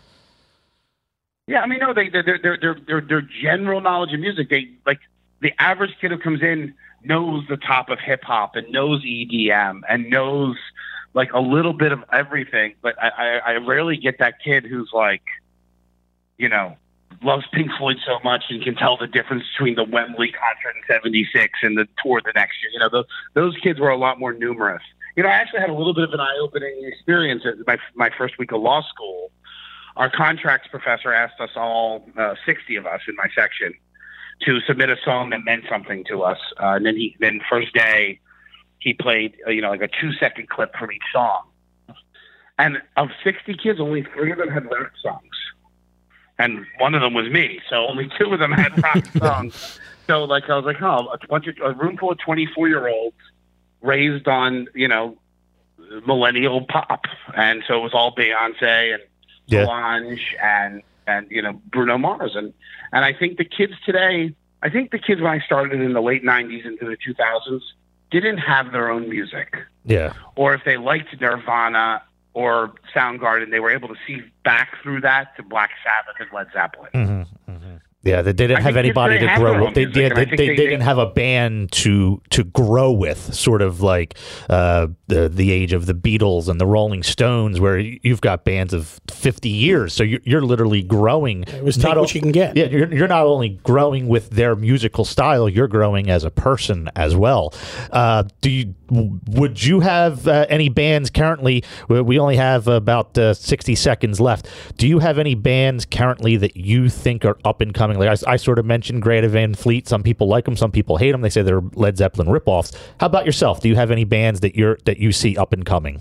Yeah, I mean, no, they, their their their their their general knowledge of music. They like the average kid who comes in knows the top of hip hop and knows E D M and knows like a little bit of everything. But I, I, I rarely get that kid who's like, you know, loves Pink Floyd so much and can tell the difference between the Wembley concert in seventy-six and the tour the next year. You know, those those kids were a lot more numerous. You know, I actually had a little bit of an eye-opening experience at my my first week of law school. Our contracts professor asked us all, uh, sixty of us in my section, to submit a song that meant something to us. Uh, and then he, then first day, he played, uh, you know, like a two-second clip from each song. And of sixty kids, only three of them had rap songs. And one of them was me, so only two of them had rock songs. So, like, I was like, oh, a bunch of a room full of twenty-four-year-olds raised on, you know, millennial pop, and so it was all Beyonce and Yeah. Solange and and you know Bruno Mars, and and I think the kids today, I think the kids when I started in the late nineties into the two thousands didn't have their own music, Yeah. or if they liked Nirvana or Soundgarden, they were able to see back through that to Black Sabbath and Led Zeppelin. Mm-hmm, mm-hmm. Yeah, they didn't I have think anybody kids to have their grow own with. They, music, yeah, and I they, think they, they- they they- didn't have a band to to grow with, sort of like uh, the the age of the Beatles and the Rolling Stones, where y- you've got bands of fifty years. So you're, you're literally growing. It was take what you can get. Yeah, you're, you're not only growing with their musical style, you're growing as a person as well. Uh, do you? w- Would you have uh, any bands currently? We we only have about uh, sixty seconds left. Do you have any bands currently that you think are up and coming? Like I, I sort of mentioned Greta Van Fleet. Some people like them, some people hate them. They say they're Led Zeppelin ripoffs. How about yourself? Do you have any bands that you're that you see up and coming?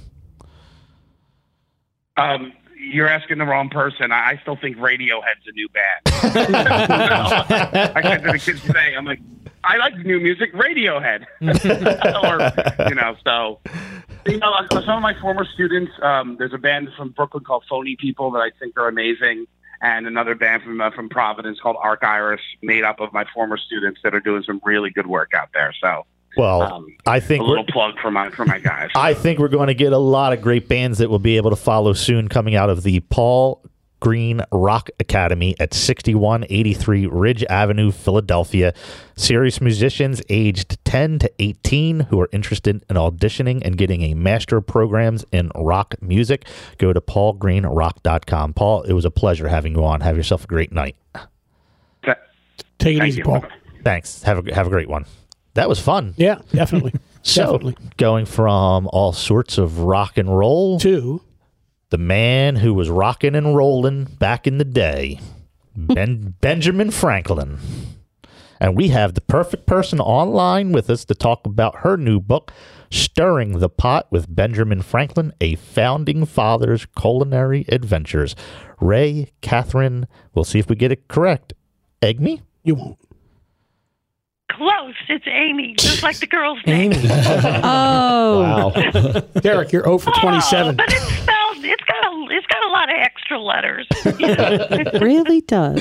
Um, you're asking the wrong person. I, I still think Radiohead's a new band. I said to the kids today, I'm like, I like new music, Radiohead. or, you know, so, you know, like, some of my former students, um, there's a band from Brooklyn called Phony People that I think are amazing, and another band from uh, from Providence called Arc Iris, made up of my former students that are doing some really good work out there. So, Well, um, I think a we're- little plug for my for my guys. I think we're going to get a lot of great bands that we'll be able to follow soon coming out of the Paul Green Rock Academy at sixty-one eighty-three Ridge Avenue, Philadelphia. Serious musicians aged ten to eighteen who are interested in auditioning and getting a master programs in rock music. Go to paul green rock dot com. Paul, it was a pleasure having you on. Have yourself a great night. Take it Thank easy, you. Paul. Thanks. Have a have a great one. That was fun. Yeah, definitely. So, definitely. going from all sorts of rock and roll to the man who was rocking and rolling back in the day, ben, Benjamin Franklin. And we have the perfect person online with us to talk about her new book, Stirring the Pot with Benjamin Franklin, A Founding Father's Culinary Adventures. Ray, Catherine, we'll see if we get it correct. Egg You won't. Close. It's Amy, just like the girl's name. Oh. Wow. Derek, you're zero for twenty-seven. Oh, but it's spelled it's got a it's got a lot of extra letters. You know? It really does.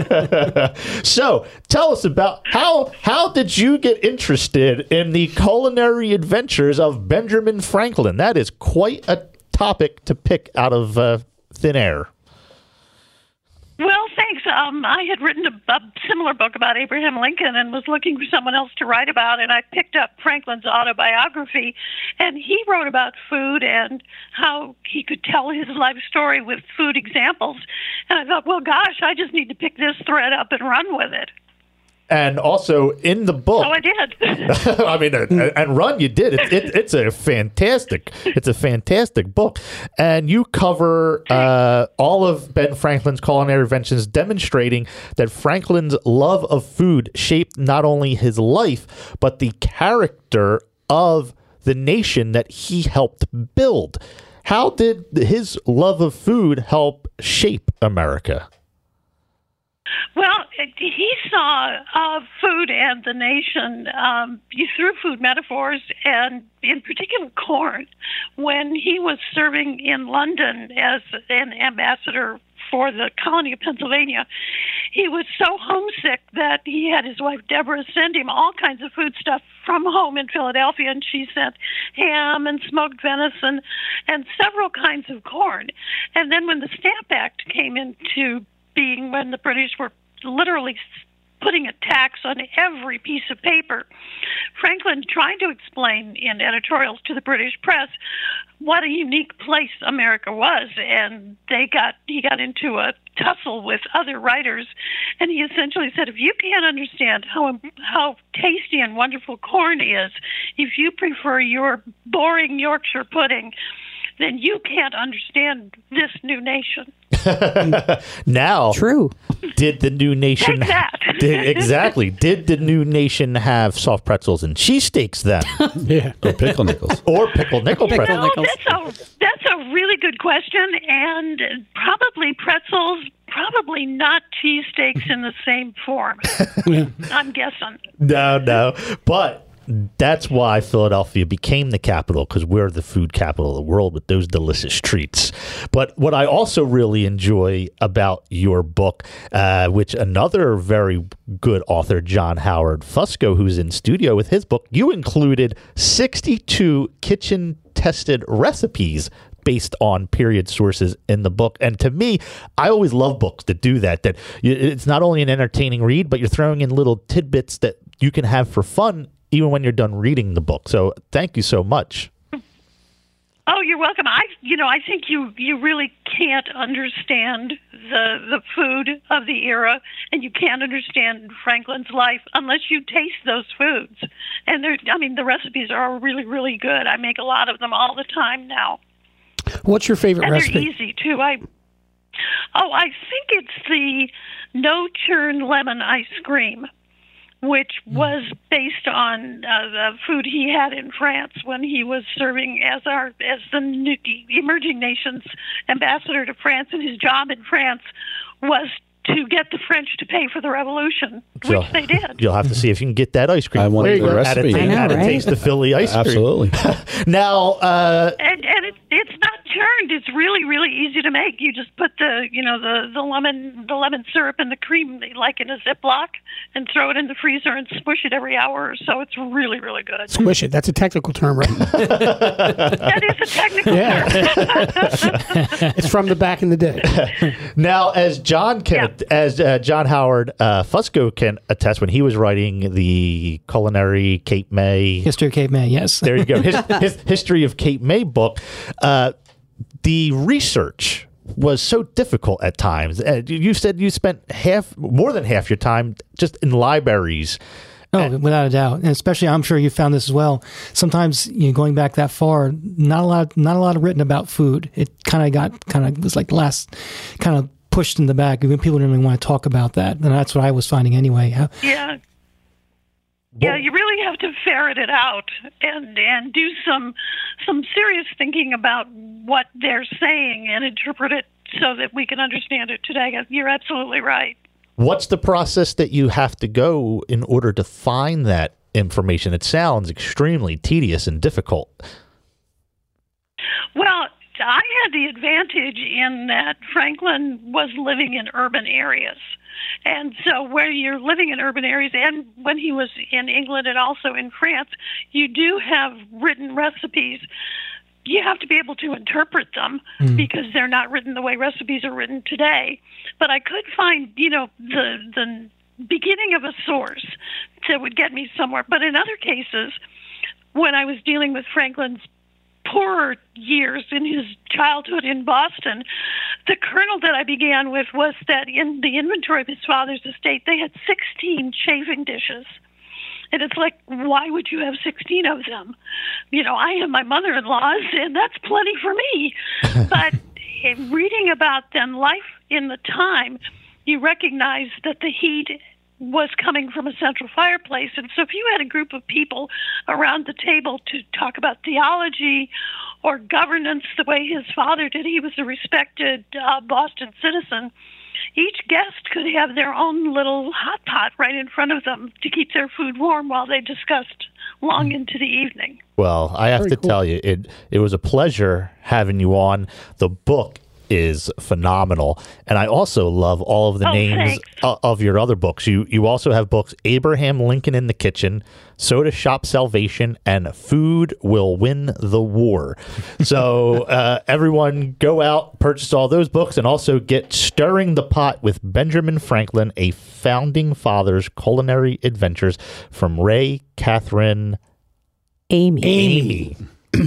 So, tell us about how how did you get interested in the culinary adventures of Benjamin Franklin? That is quite a topic to pick out of uh, thin air. Well, thanks. Um, I had written a, a similar book about Abraham Lincoln and was looking for someone else to write about, and I picked up Franklin's autobiography, and he wrote about food and how he could tell his life story with food examples. And I thought, well, gosh, I just need to pick this thread up and run with it. And also in the book, So I did. I mean, and, and run, you did. It, it, it's a fantastic, it's a fantastic book, and you cover uh, all of Ben Franklin's culinary inventions, demonstrating that Franklin's love of food shaped not only his life but the character of the nation that he helped build. How did his love of food help shape America? Well, he saw uh, food and the nation um, through food metaphors, and in particular corn. When he was serving in London as an ambassador for the colony of Pennsylvania, he was so homesick that he had his wife Deborah send him all kinds of food stuff from home in Philadelphia, and she sent ham and smoked venison and several kinds of corn. And then when the Stamp Act came into being, when the British were literally putting a tax on every piece of paper, Franklin tried to explain in editorials to the British press what a unique place America was, and they got he got into a tussle with other writers, and he essentially said, if you can't understand how how tasty and wonderful corn is, if you prefer your boring Yorkshire pudding, then you can't understand this new nation. Now, true. Did the new nation Take that. did, exactly? Did the new nation have soft pretzels and cheesesteaks then? Yeah, or pickle nickels, or pickle nickel Pickle pretzels? No, that's a that's a really good question, and probably pretzels, probably not cheesesteaks in the same form. I'm guessing. No, no, but that's why Philadelphia became the capital, because we're the food capital of the world with those delicious treats. But what I also really enjoy about your book, uh, which another very good author, John Howard Fusco, who's in studio with his book, you included sixty-two kitchen-tested recipes based on period sources in the book. And to me, I always love books that do that, that it's not only an entertaining read, but you're throwing in little tidbits that you can have for fun even when you're done reading the book. So thank you so much. Oh, you're welcome. I, you know, I think you, you really can't understand the the food of the era, and you can't understand Franklin's life unless you taste those foods. And they're, I mean, the recipes are really, really good. I make a lot of them all the time now. What's your favorite and recipe? They're easy too. I, oh, I think it's the no churn lemon ice cream, which was based on uh, the food he had in France when he was serving as our as the new, emerging nations ambassador to France, and his job in France was to get the French to pay for the revolution, which You'll- they did. You'll have to see if you can get that ice cream. I want There you the go. recipe. Add a, I know, add a right? taste of Philly ice cream. Absolutely. Now, uh, And and it, it's not churned. It's really really easy to make. You just put the you know the, the lemon the lemon syrup and the cream like in a Ziploc and throw it in the freezer and smush it every hour or so. It's really really good. Squish it. That's a technical term, right? That is a technical Yeah. term. It's from the back in the day. now, as John can, as uh, John Howard uh, Fusco can attest, when he was writing the culinary Cape May History of Cape May, yes. there you go, his, his history of Cape May book, uh, the research was so difficult at times. Uh, you you said you spent half, more than half your time just in libraries. Oh, without a doubt, and especially I'm sure you found this as well. Sometimes, you know, going back that far, not a lot, not a lot written about food. It kind of got kind of was like last, kind of pushed in the back. Even people didn't even want to talk about that, and that's what I was finding anyway. How- Yeah. Yeah, you really have to ferret it out and and do some some serious thinking about what they're saying and interpret it so that we can understand it today. You're absolutely right. What's the process that you have to go in order to find that information? It sounds extremely tedious and difficult. Well, I had the advantage in that Franklin was living in urban areas. And so where you're living in urban areas, and when he was in England and also in France, you do have written recipes. You have to be able to interpret them mm. because they're not written the way recipes are written today. But I could find, you know, the the beginning of a source that would get me somewhere. But in other cases, when I was dealing with Franklin's poorer years in his childhood in Boston, the kernel that I began with was that in the inventory of his father's estate, they had sixteen chafing dishes. And it's like, why would you have sixteen of them? You know, I have my mother-in-law's, and that's plenty for me. But in reading about then life in the time, you recognize that the heat was coming from a central fireplace. And so if you had a group of people around the table to talk about theology or governance the way his father did, he was a respected uh, Boston citizen, each guest could have their own little hot pot right in front of them to keep their food warm while they discussed long into the evening. Well, I have Very to cool. tell you, it it was a pleasure having you on. The book is phenomenal, and I also love all of the Oh, names of, of your other books. You you also have books Abraham Lincoln in the Kitchen, Soda Shop Salvation, and Food Will Win the War. So uh, everyone go out, purchase all those books, and also get Stirring the Pot with Benjamin Franklin, a Founding Father's Culinary Adventures from Ray Catherine Amy. Amy.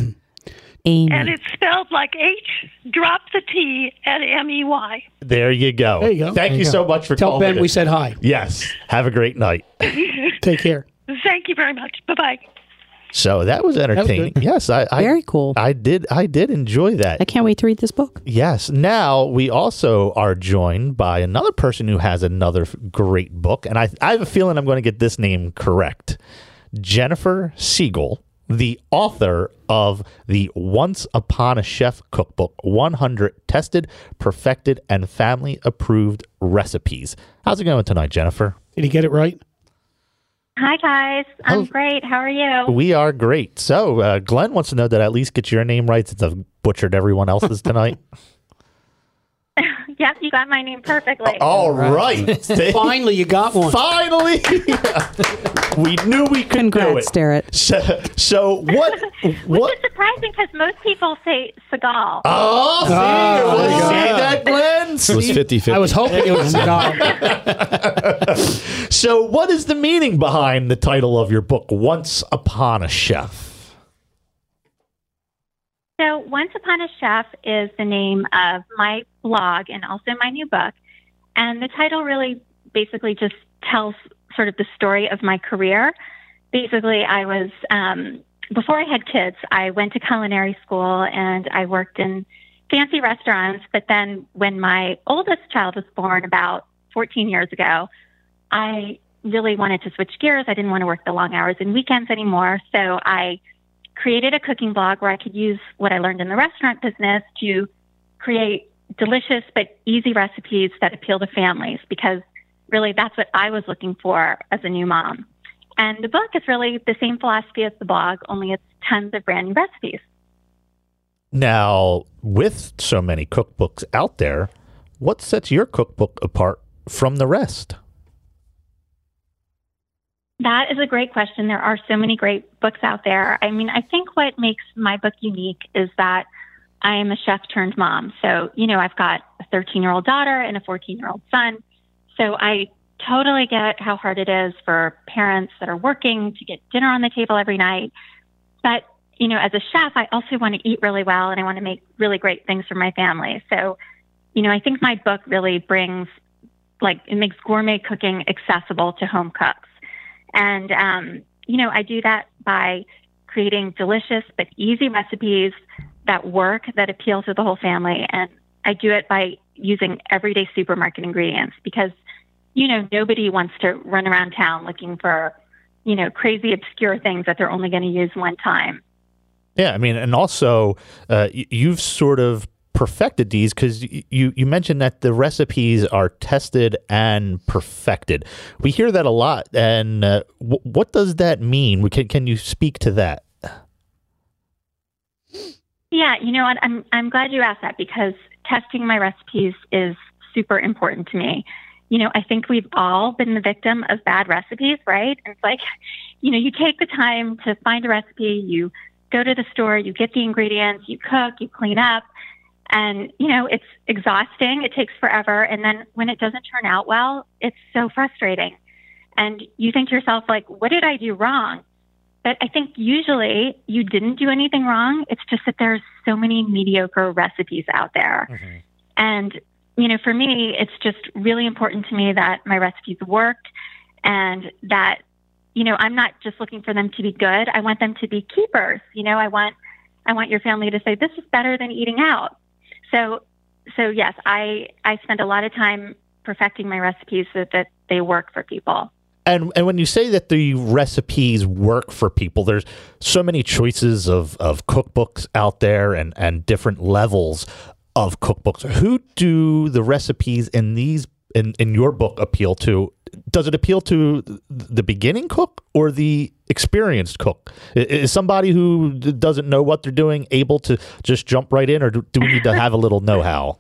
Amy. And it's spelled like H, drop the T, and M E Y. There you go. There you go. Thank There you you so go. much for Tell calling Ben in. we said hi. Yes. Have a great night. Take care. Thank you very much. Bye-bye. So that was entertaining. good. Yes, I, I Very cool. I did I did enjoy that. I can't wait to read this book. Yes. Now we also are joined by another person who has another f- great book, and I I have a feeling I'm going to get this name correct. Jennifer Siegel, the author of the Once Upon a Chef Cookbook, one hundred Tested, Perfected, and Family Approved Recipes. How's it going tonight, Jennifer? Did he get it right? Hi, guys. I'm Oh. great. How are you? We are great. So uh, Glenn wants to know that I at least get your name right since I've butchered everyone else's tonight. Yep, you got my name perfectly. All right. Finally, you got one. Finally. We knew we could Congrats, do it. Darrett. So, so what? Which what? is surprising because most people say Seagal. Oh, see, Ah, it was- there you go. see that, Glenn? It was See? fifty-fifty. I was hoping it was a guy. So, what is the meaning behind the title of your book, Once Upon a Chef? So, Once Upon a Chef is the name of my blog and also my new book. And the title really basically just tells sort of the story of my career. Basically, I was, um, before I had kids, I went to culinary school and I worked in fancy restaurants. But then when my oldest child was born about fourteen years ago, I really wanted to switch gears. I didn't want to work the long hours and weekends anymore. So I created a cooking blog where I could use what I learned in the restaurant business to create delicious but easy recipes that appeal to families, because really that's what I was looking for as a new mom. And the book is really the same philosophy as the blog, only it's tons of brand new recipes. Now, with so many cookbooks out there, what sets your cookbook apart from the rest? That is a great question. There are so many great books out there. I mean, I think what makes my book unique is that I am a chef turned mom. So, you know, I've got a thirteen-year-old daughter and a fourteen-year-old son. So I totally get how hard it is for parents that are working to get dinner on the table every night. But, you know, as a chef, I also want to eat really well and I want to make really great things for my family. So, you know, I think my book really brings, like, it makes gourmet cooking accessible to home cooks. And, um, you know, I do that by creating delicious but easy recipes that work, that appeal to the whole family. And I do it by using everyday supermarket ingredients because, you know, nobody wants to run around town looking for, you know, crazy, obscure things that they're only going to use one time. Yeah, I mean, and also uh, y- you've sort of perfected these because y- you you mentioned that the recipes are tested and perfected. We hear that a lot, and uh, w- what does that mean? Can can you speak to that? Yeah, you know what? I'm I'm glad you asked that because testing my recipes is super important to me. You know, I think we've all been the victim of bad recipes, right? And it's like, you know, you take the time to find a recipe, you go to the store, you get the ingredients, you cook, you clean up, and, you know, it's exhausting. It takes forever. And then when it doesn't turn out well, it's so frustrating. And you think to yourself, like, what did I do wrong? But I think usually you didn't do anything wrong. It's just that there's so many mediocre recipes out there. Mm-hmm. And, you know, for me, it's just really important to me that my recipes worked and that, you know, I'm not just looking for them to be good. I want them to be keepers. You know, I want, I want your family to say, this is better than eating out. So, so yes, I, I spend a lot of time perfecting my recipes so that they work for people. And and when you say that the recipes work for people, there's so many choices of, of cookbooks out there and, and different levels of cookbooks. Who do the recipes in these in, in your book appeal to? Does it appeal to the beginning cook or the experienced cook? Is somebody who doesn't know what they're doing able to just jump right in, or do, do we need to have a little know-how?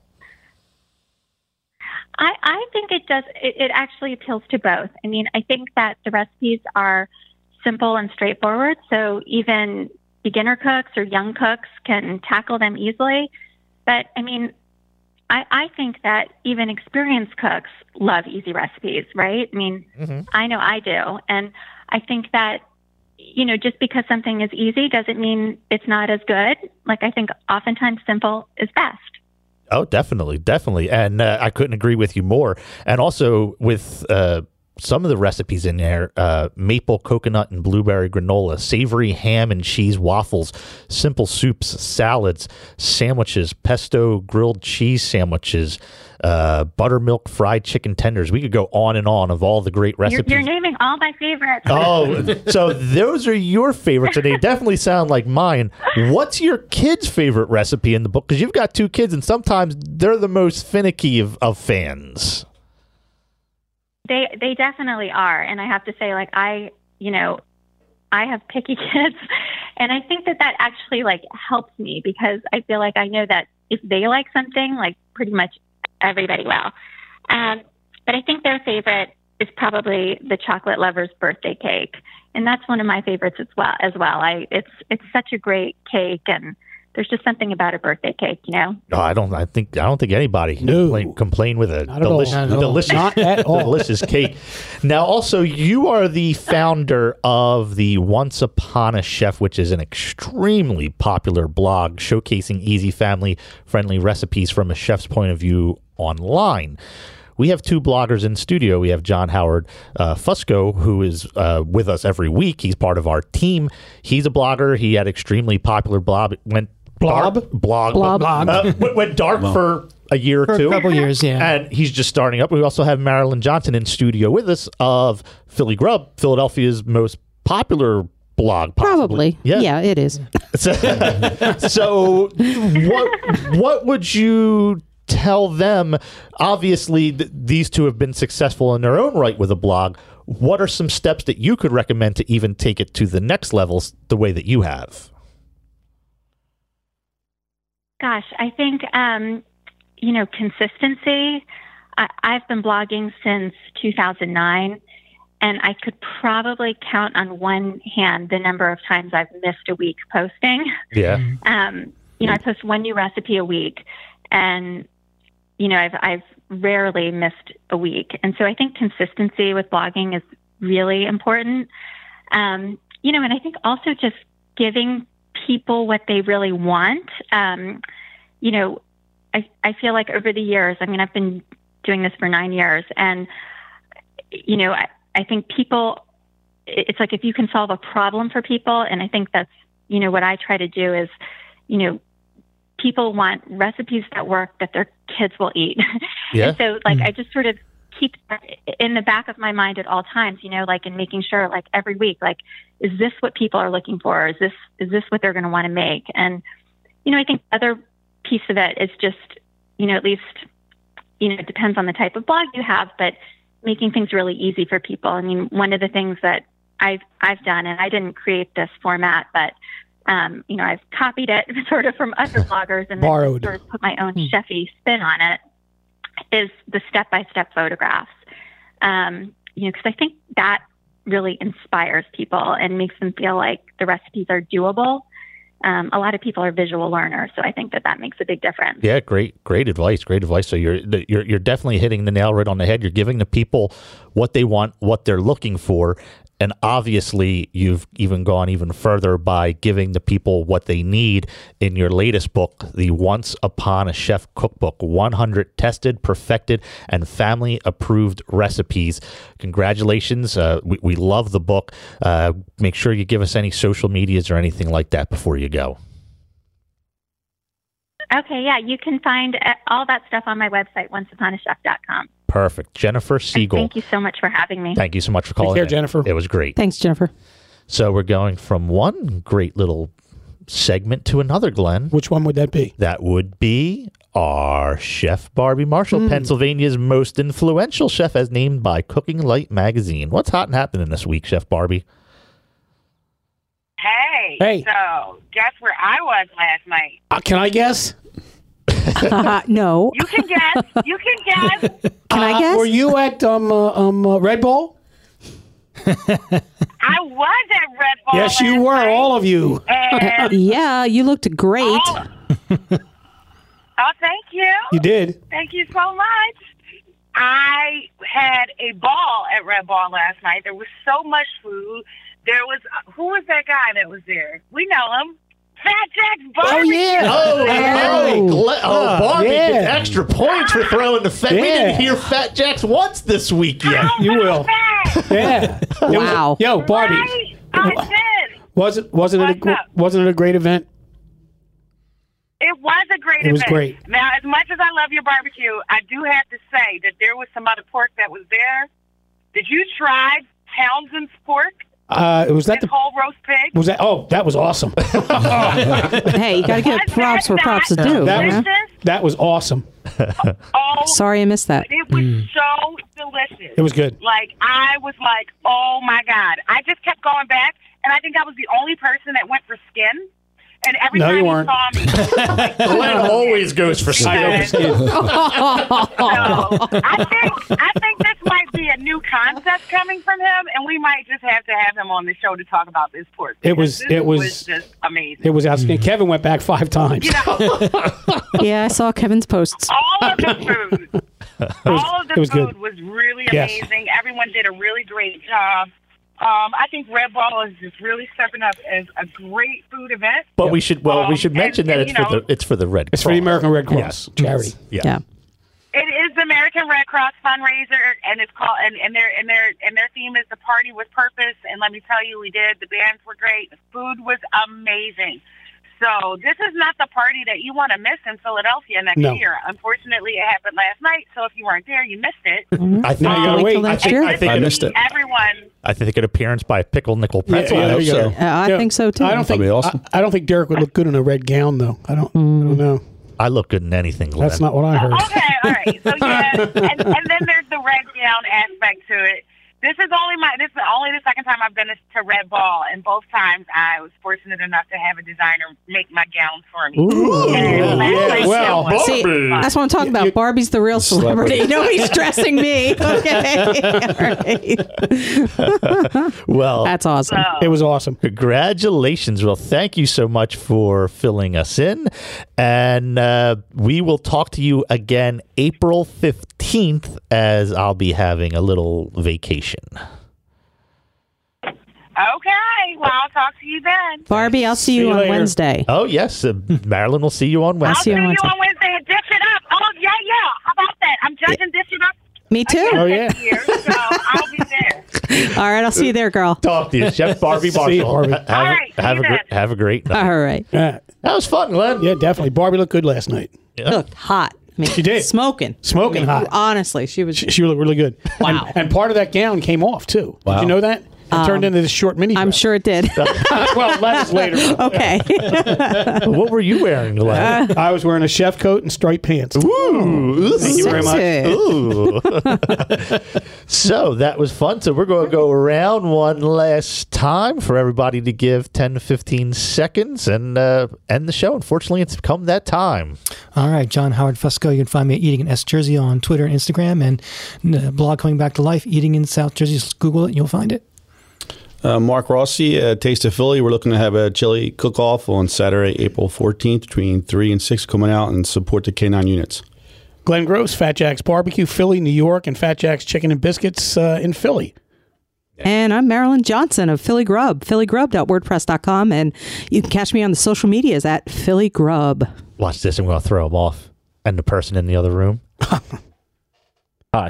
I, I think it does. It, it actually appeals to both. I mean, I think that the recipes are simple and straightforward, so even beginner cooks or young cooks can tackle them easily. But I mean, I, I think that even experienced cooks love easy recipes, right? I mean, mm-hmm. I know I do. And I think that, you know, just because something is easy doesn't mean it's not as good. Like, I think oftentimes simple is best. Oh, definitely, definitely. And uh, I couldn't agree with you more. And also with uh, some of the recipes in there, uh, maple coconut and blueberry granola, savory ham and cheese waffles, simple soups, salads, sandwiches, pesto grilled cheese sandwiches, uh, buttermilk fried chicken tenders. We could go on and on of all the great recipes. You're, you're naming all my favorites. Oh, so those are your favorites, and they definitely sound like mine. What's your kid's favorite recipe in the book? Because you've got two kids, and sometimes they're the most finicky of, of fans. They they definitely are. And I have to say, like, I, you know, I have picky kids, and I think that that actually, like, helps me because I feel like I know that if they like something, like, pretty much everybody will. Um, but I think their favorite is probably the chocolate lover's birthday cake. And that's one of my favorites as well. As well, I it's it's such a great cake, and there's just something about a birthday cake, you know. No, I don't. I think I don't think anybody can no. complain, complain with a Not delicious, at all. delicious, Not at all. delicious cake. Now, also, you are the founder of the Once Upon a Chef, which is an extremely popular blog showcasing easy, family-friendly recipes from a chef's point of view online. We have two bloggers in studio. We have John Howard uh, Fusco, who is uh, with us every week. He's part of our team. He's a blogger. He had extremely popular blog. Went Blob? dark, blog, Blob. Uh, went, went dark Well, for a year or for two. a couple years, yeah. And he's just starting up. We also have Marilyn Johnson in studio with us of Philly Grub, Philadelphia's most popular blog. Possibly. Probably. Yeah. yeah, it is. So, so what what would you tell them? Obviously, th- these two have been successful in their own right with a blog. What are some steps that you could recommend to even take it to the next levels the way that you have? Gosh, I think, um, you know, consistency. I, I've been blogging since two thousand nine, and I could probably count on one hand the number of times I've missed a week posting. Yeah. Um, you know, I post one new recipe a week, and, you know, I've, I've rarely missed a week. And so I think consistency with blogging is really important. Um, you know, and I think also just giving people what they really want. Um, you know, I, I feel like over the years, I mean, I've been doing this for nine years and, you know, I, I think people, it's like if you can solve a problem for people, and I think that's, you know, what I try to do is, you know, people want recipes that work that their kids will eat. Yeah. And so like, Mm. I just sort of keep that in the back of my mind at all times, you know, like in making sure like every week, like, is this what people are looking for? Is this, is this what they're going to want to make? And, you know, I think the other piece of it is just, you know, at least, you know, it depends on the type of blog you have, but making things really easy for people. I mean, one of the things that I've, I've done, and I didn't create this format, but Um, you know, I've copied it sort of from other bloggers and then Borrowed. sort of put my own chefy spin on it, is the step-by-step photographs. Um, you know, because I think that really inspires people and makes them feel like the recipes are doable. Um, a lot of people are visual learners, so I think that that makes a big difference. Yeah, great, great advice, great advice. So you're you're you're definitely hitting the nail right on the head. You're giving the people what they want, what they're looking for, and obviously you've even gone even further by giving the people what they need in your latest book, the Once Upon a Chef Cookbook, one hundred tested, perfected, and family-approved recipes. Congratulations. Uh, we, we love the book. Uh, make sure you give us any social medias or anything like that before you go. Okay, yeah, you can find uh, all that stuff on my website, once upon a chef dot com. Perfect. Jennifer Siegel. Thank you so much for having me. Thank you so much for calling Take care, in. Jennifer. It was great. Thanks, Jennifer. So we're going from one great little segment to another, Glenn. Which one would that be? That would be our Chef Barbie Marshall, Mm. Pennsylvania's most influential chef as named by Cooking Light magazine. What's hot and happening this week, Chef Barbie? Hey. Hey. So, guess where I was last night? Uh, can I guess? Uh, no. You can guess. You can guess. Can I guess? Were you at um, uh, um, uh, Red Bull? I was at Red Bull. Yes, you last were, night, all of you. And Yeah, you looked great. oh, oh, thank you. You did. Thank you so much. I had a ball at Red Ball last night. There was so much food. There was, uh, who was that guy that was there? We know him. Fat Jack's Barbecue. Oh, hey, Glenn, oh, Oh, Barbie yeah. gets extra points for throwing the fat. We Yeah. didn't hear Fat Jacks once this week yet. You will. Yeah. It was- Wow. yo, Barbie. Right? I did. Was it wasn't it a, What's gr- up? wasn't it a great event? It was a great It was event. great. Now, as much as I love your barbecue, I do have to say that there was some other pork that was there. Did you try Townsend's pork? Uh, was that His the whole roast pig? was that? Oh, that was awesome. Hey, you got to give props where props are due. That you was know? that was awesome. Oh, Sorry I missed that. it was so delicious. It was good. Like, I was like, oh, my God. I just kept going back, and I think I was the only person that went for skin. And every No, time you he weren't. saw me, Glenn always goes for I skin. know. So, I think I think this might be a new concept coming from him, and we might just have to have him on the show to talk about this pork. It was- because this it was- just amazing. It was outstanding. Kevin went back five times. You know, Yeah, I saw Kevin's posts. all of the food, all of the it was food good. was really Yes. amazing. Everyone did a really great job. Um, I think Red Ball is just really stepping up as a great food event. But we should well, we Um, should and- mention that and, it's you for know- the it's for the Red It's for the Cross. American Red Cross charity. Yeah. Yeah. It is the American Red Cross fundraiser, and it's called and, and their and their and their theme is the party with purpose. And let me tell you, we did. The bands were great. The food was amazing. So this is not the party that you want to miss in Philadelphia next No. year. Unfortunately, it happened last night. So if you weren't there, you missed it. I think Now you gotta Wait till wait. next I think, year? I think, I it- missed it. Everyone. I think an appearance by Pickle Nickel Yeah, Pretzel. yeah, I there hope you so. go. Uh, I Yeah. think so too. I don't think That'd be awesome. I, I don't think Derek would look good in a red gown though. I don't. I don't know. I look good in anything, Glenn. That's not what I heard. Okay, all right. So yeah, and, and then there's the red gown aspect to it. This is only my this is only the second time I've been to Red Ball, and both times I was fortunate enough to have a designer make my gown for me. Ooh. And last Yeah, night well, was See, fun. that's what I'm talking about. Barbie's the real celebrity. Nobody's dressing me. Okay. All right. Well, That's awesome. So, It was awesome. congratulations. Well, thank you so much for filling us in. And uh, we will talk to you again April fifteenth as I'll be having a little vacation. okay, well I'll talk to you then. Barbie, I'll see, See you you on later. Wednesday. Oh, yes. Uh, Marilyn will see you on I'll Wednesday. see you you on on Wednesday. Wednesday and Dish It Up. Oh yeah, yeah. How about that? I'm judging Dish It Up. Me too. Oh, again yeah. this year, so I'll be there. All right, I'll see you there, girl. Talk to you, Chef Barbie See you, Marshall. Barbie. Have, All right, see have, you a, gr- then. have a great night. All right. Yeah, That was fun, Glenn. yeah, definitely. Barbie looked good last night. She looked hot. I mean, She did. Smoking. Smoking I mean, hot. Honestly, she was. She, she looked really good. Wow. And, and part of that gown came off too. Wow. Did you know that? It turned into this short mini. I'm dress. sure it did. Well, that's later. Okay. What were you wearing, Glenn? I was wearing a chef coat and striped pants. Ooh, Thank you very much. Ooh. So that was fun. So we're going to go around one last time for everybody to give ten to fifteen seconds and uh, end the show. Unfortunately, it's come that time. All right, John Howard Fusco. You can find me at Eating in S Jersey on Twitter and Instagram, and the blog Coming Back to Life, Eating in South Jersey. Just Google it and you'll find it. Uh, Mark Rossi at Taste of Philly. We're looking to have a chili cook-off on Saturday, April fourteenth between three and six. Coming out and support the K nine units. Glenn Gross, Fat Jack's Barbecue, Philly, New York, and Fat Jack's Chicken and Biscuits uh, in Philly. And I'm Marilyn Johnson of Philly Grub, philly grub dot wordpress dot com, and you can catch me on the social medias at Philly Grub. Watch this. I'm going to throw him off. And the person in the other room. Hi.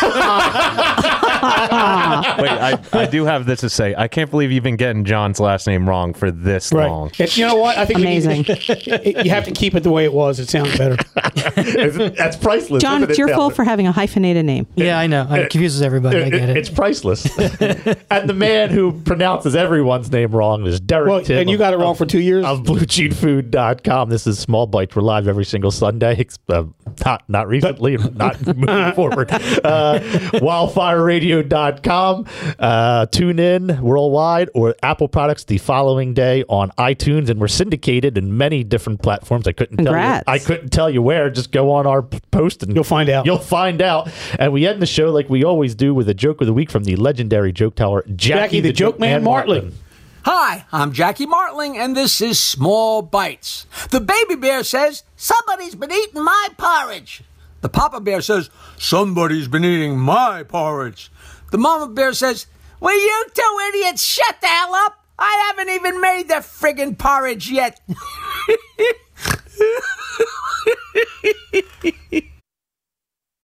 Wait, I, I do have this to say. I can't believe you've been getting John's last name wrong for this Right. long. It's, you know what? I think we need- Amazing. you have to keep it the way it was. It sounds better. That's priceless. John, isn't it's it, your Taylor? fault for having a hyphenated name. Yeah, I know. It confuses everybody. I get it. It's priceless. And the man who pronounces everyone's name wrong is Derek Well, Tim. and you got it wrong for two years. Of blue cheat food dot com. This is Small Bites. We're live every single Sunday. It's, uh, not, not recently, not moving forward. Uh, wildfire radio dot com. Uh, tune in worldwide or Apple products the following day on iTunes. And we're syndicated in many different platforms. I couldn't Congrats. tell you. I couldn't tell you where. Just go on our p- post and You'll find out. You'll find out. And we end the show like we always do with a joke of the week from the legendary joke teller, Jackie, Jackie the Joke Man Martling. Hi, I'm Jackie Martling, and this is Small Bites. The baby bear says, somebody's been eating my porridge. The papa bear says, somebody's been eating my porridge. The mama bear says, will you two idiots shut the hell up? I haven't even made the friggin' porridge yet.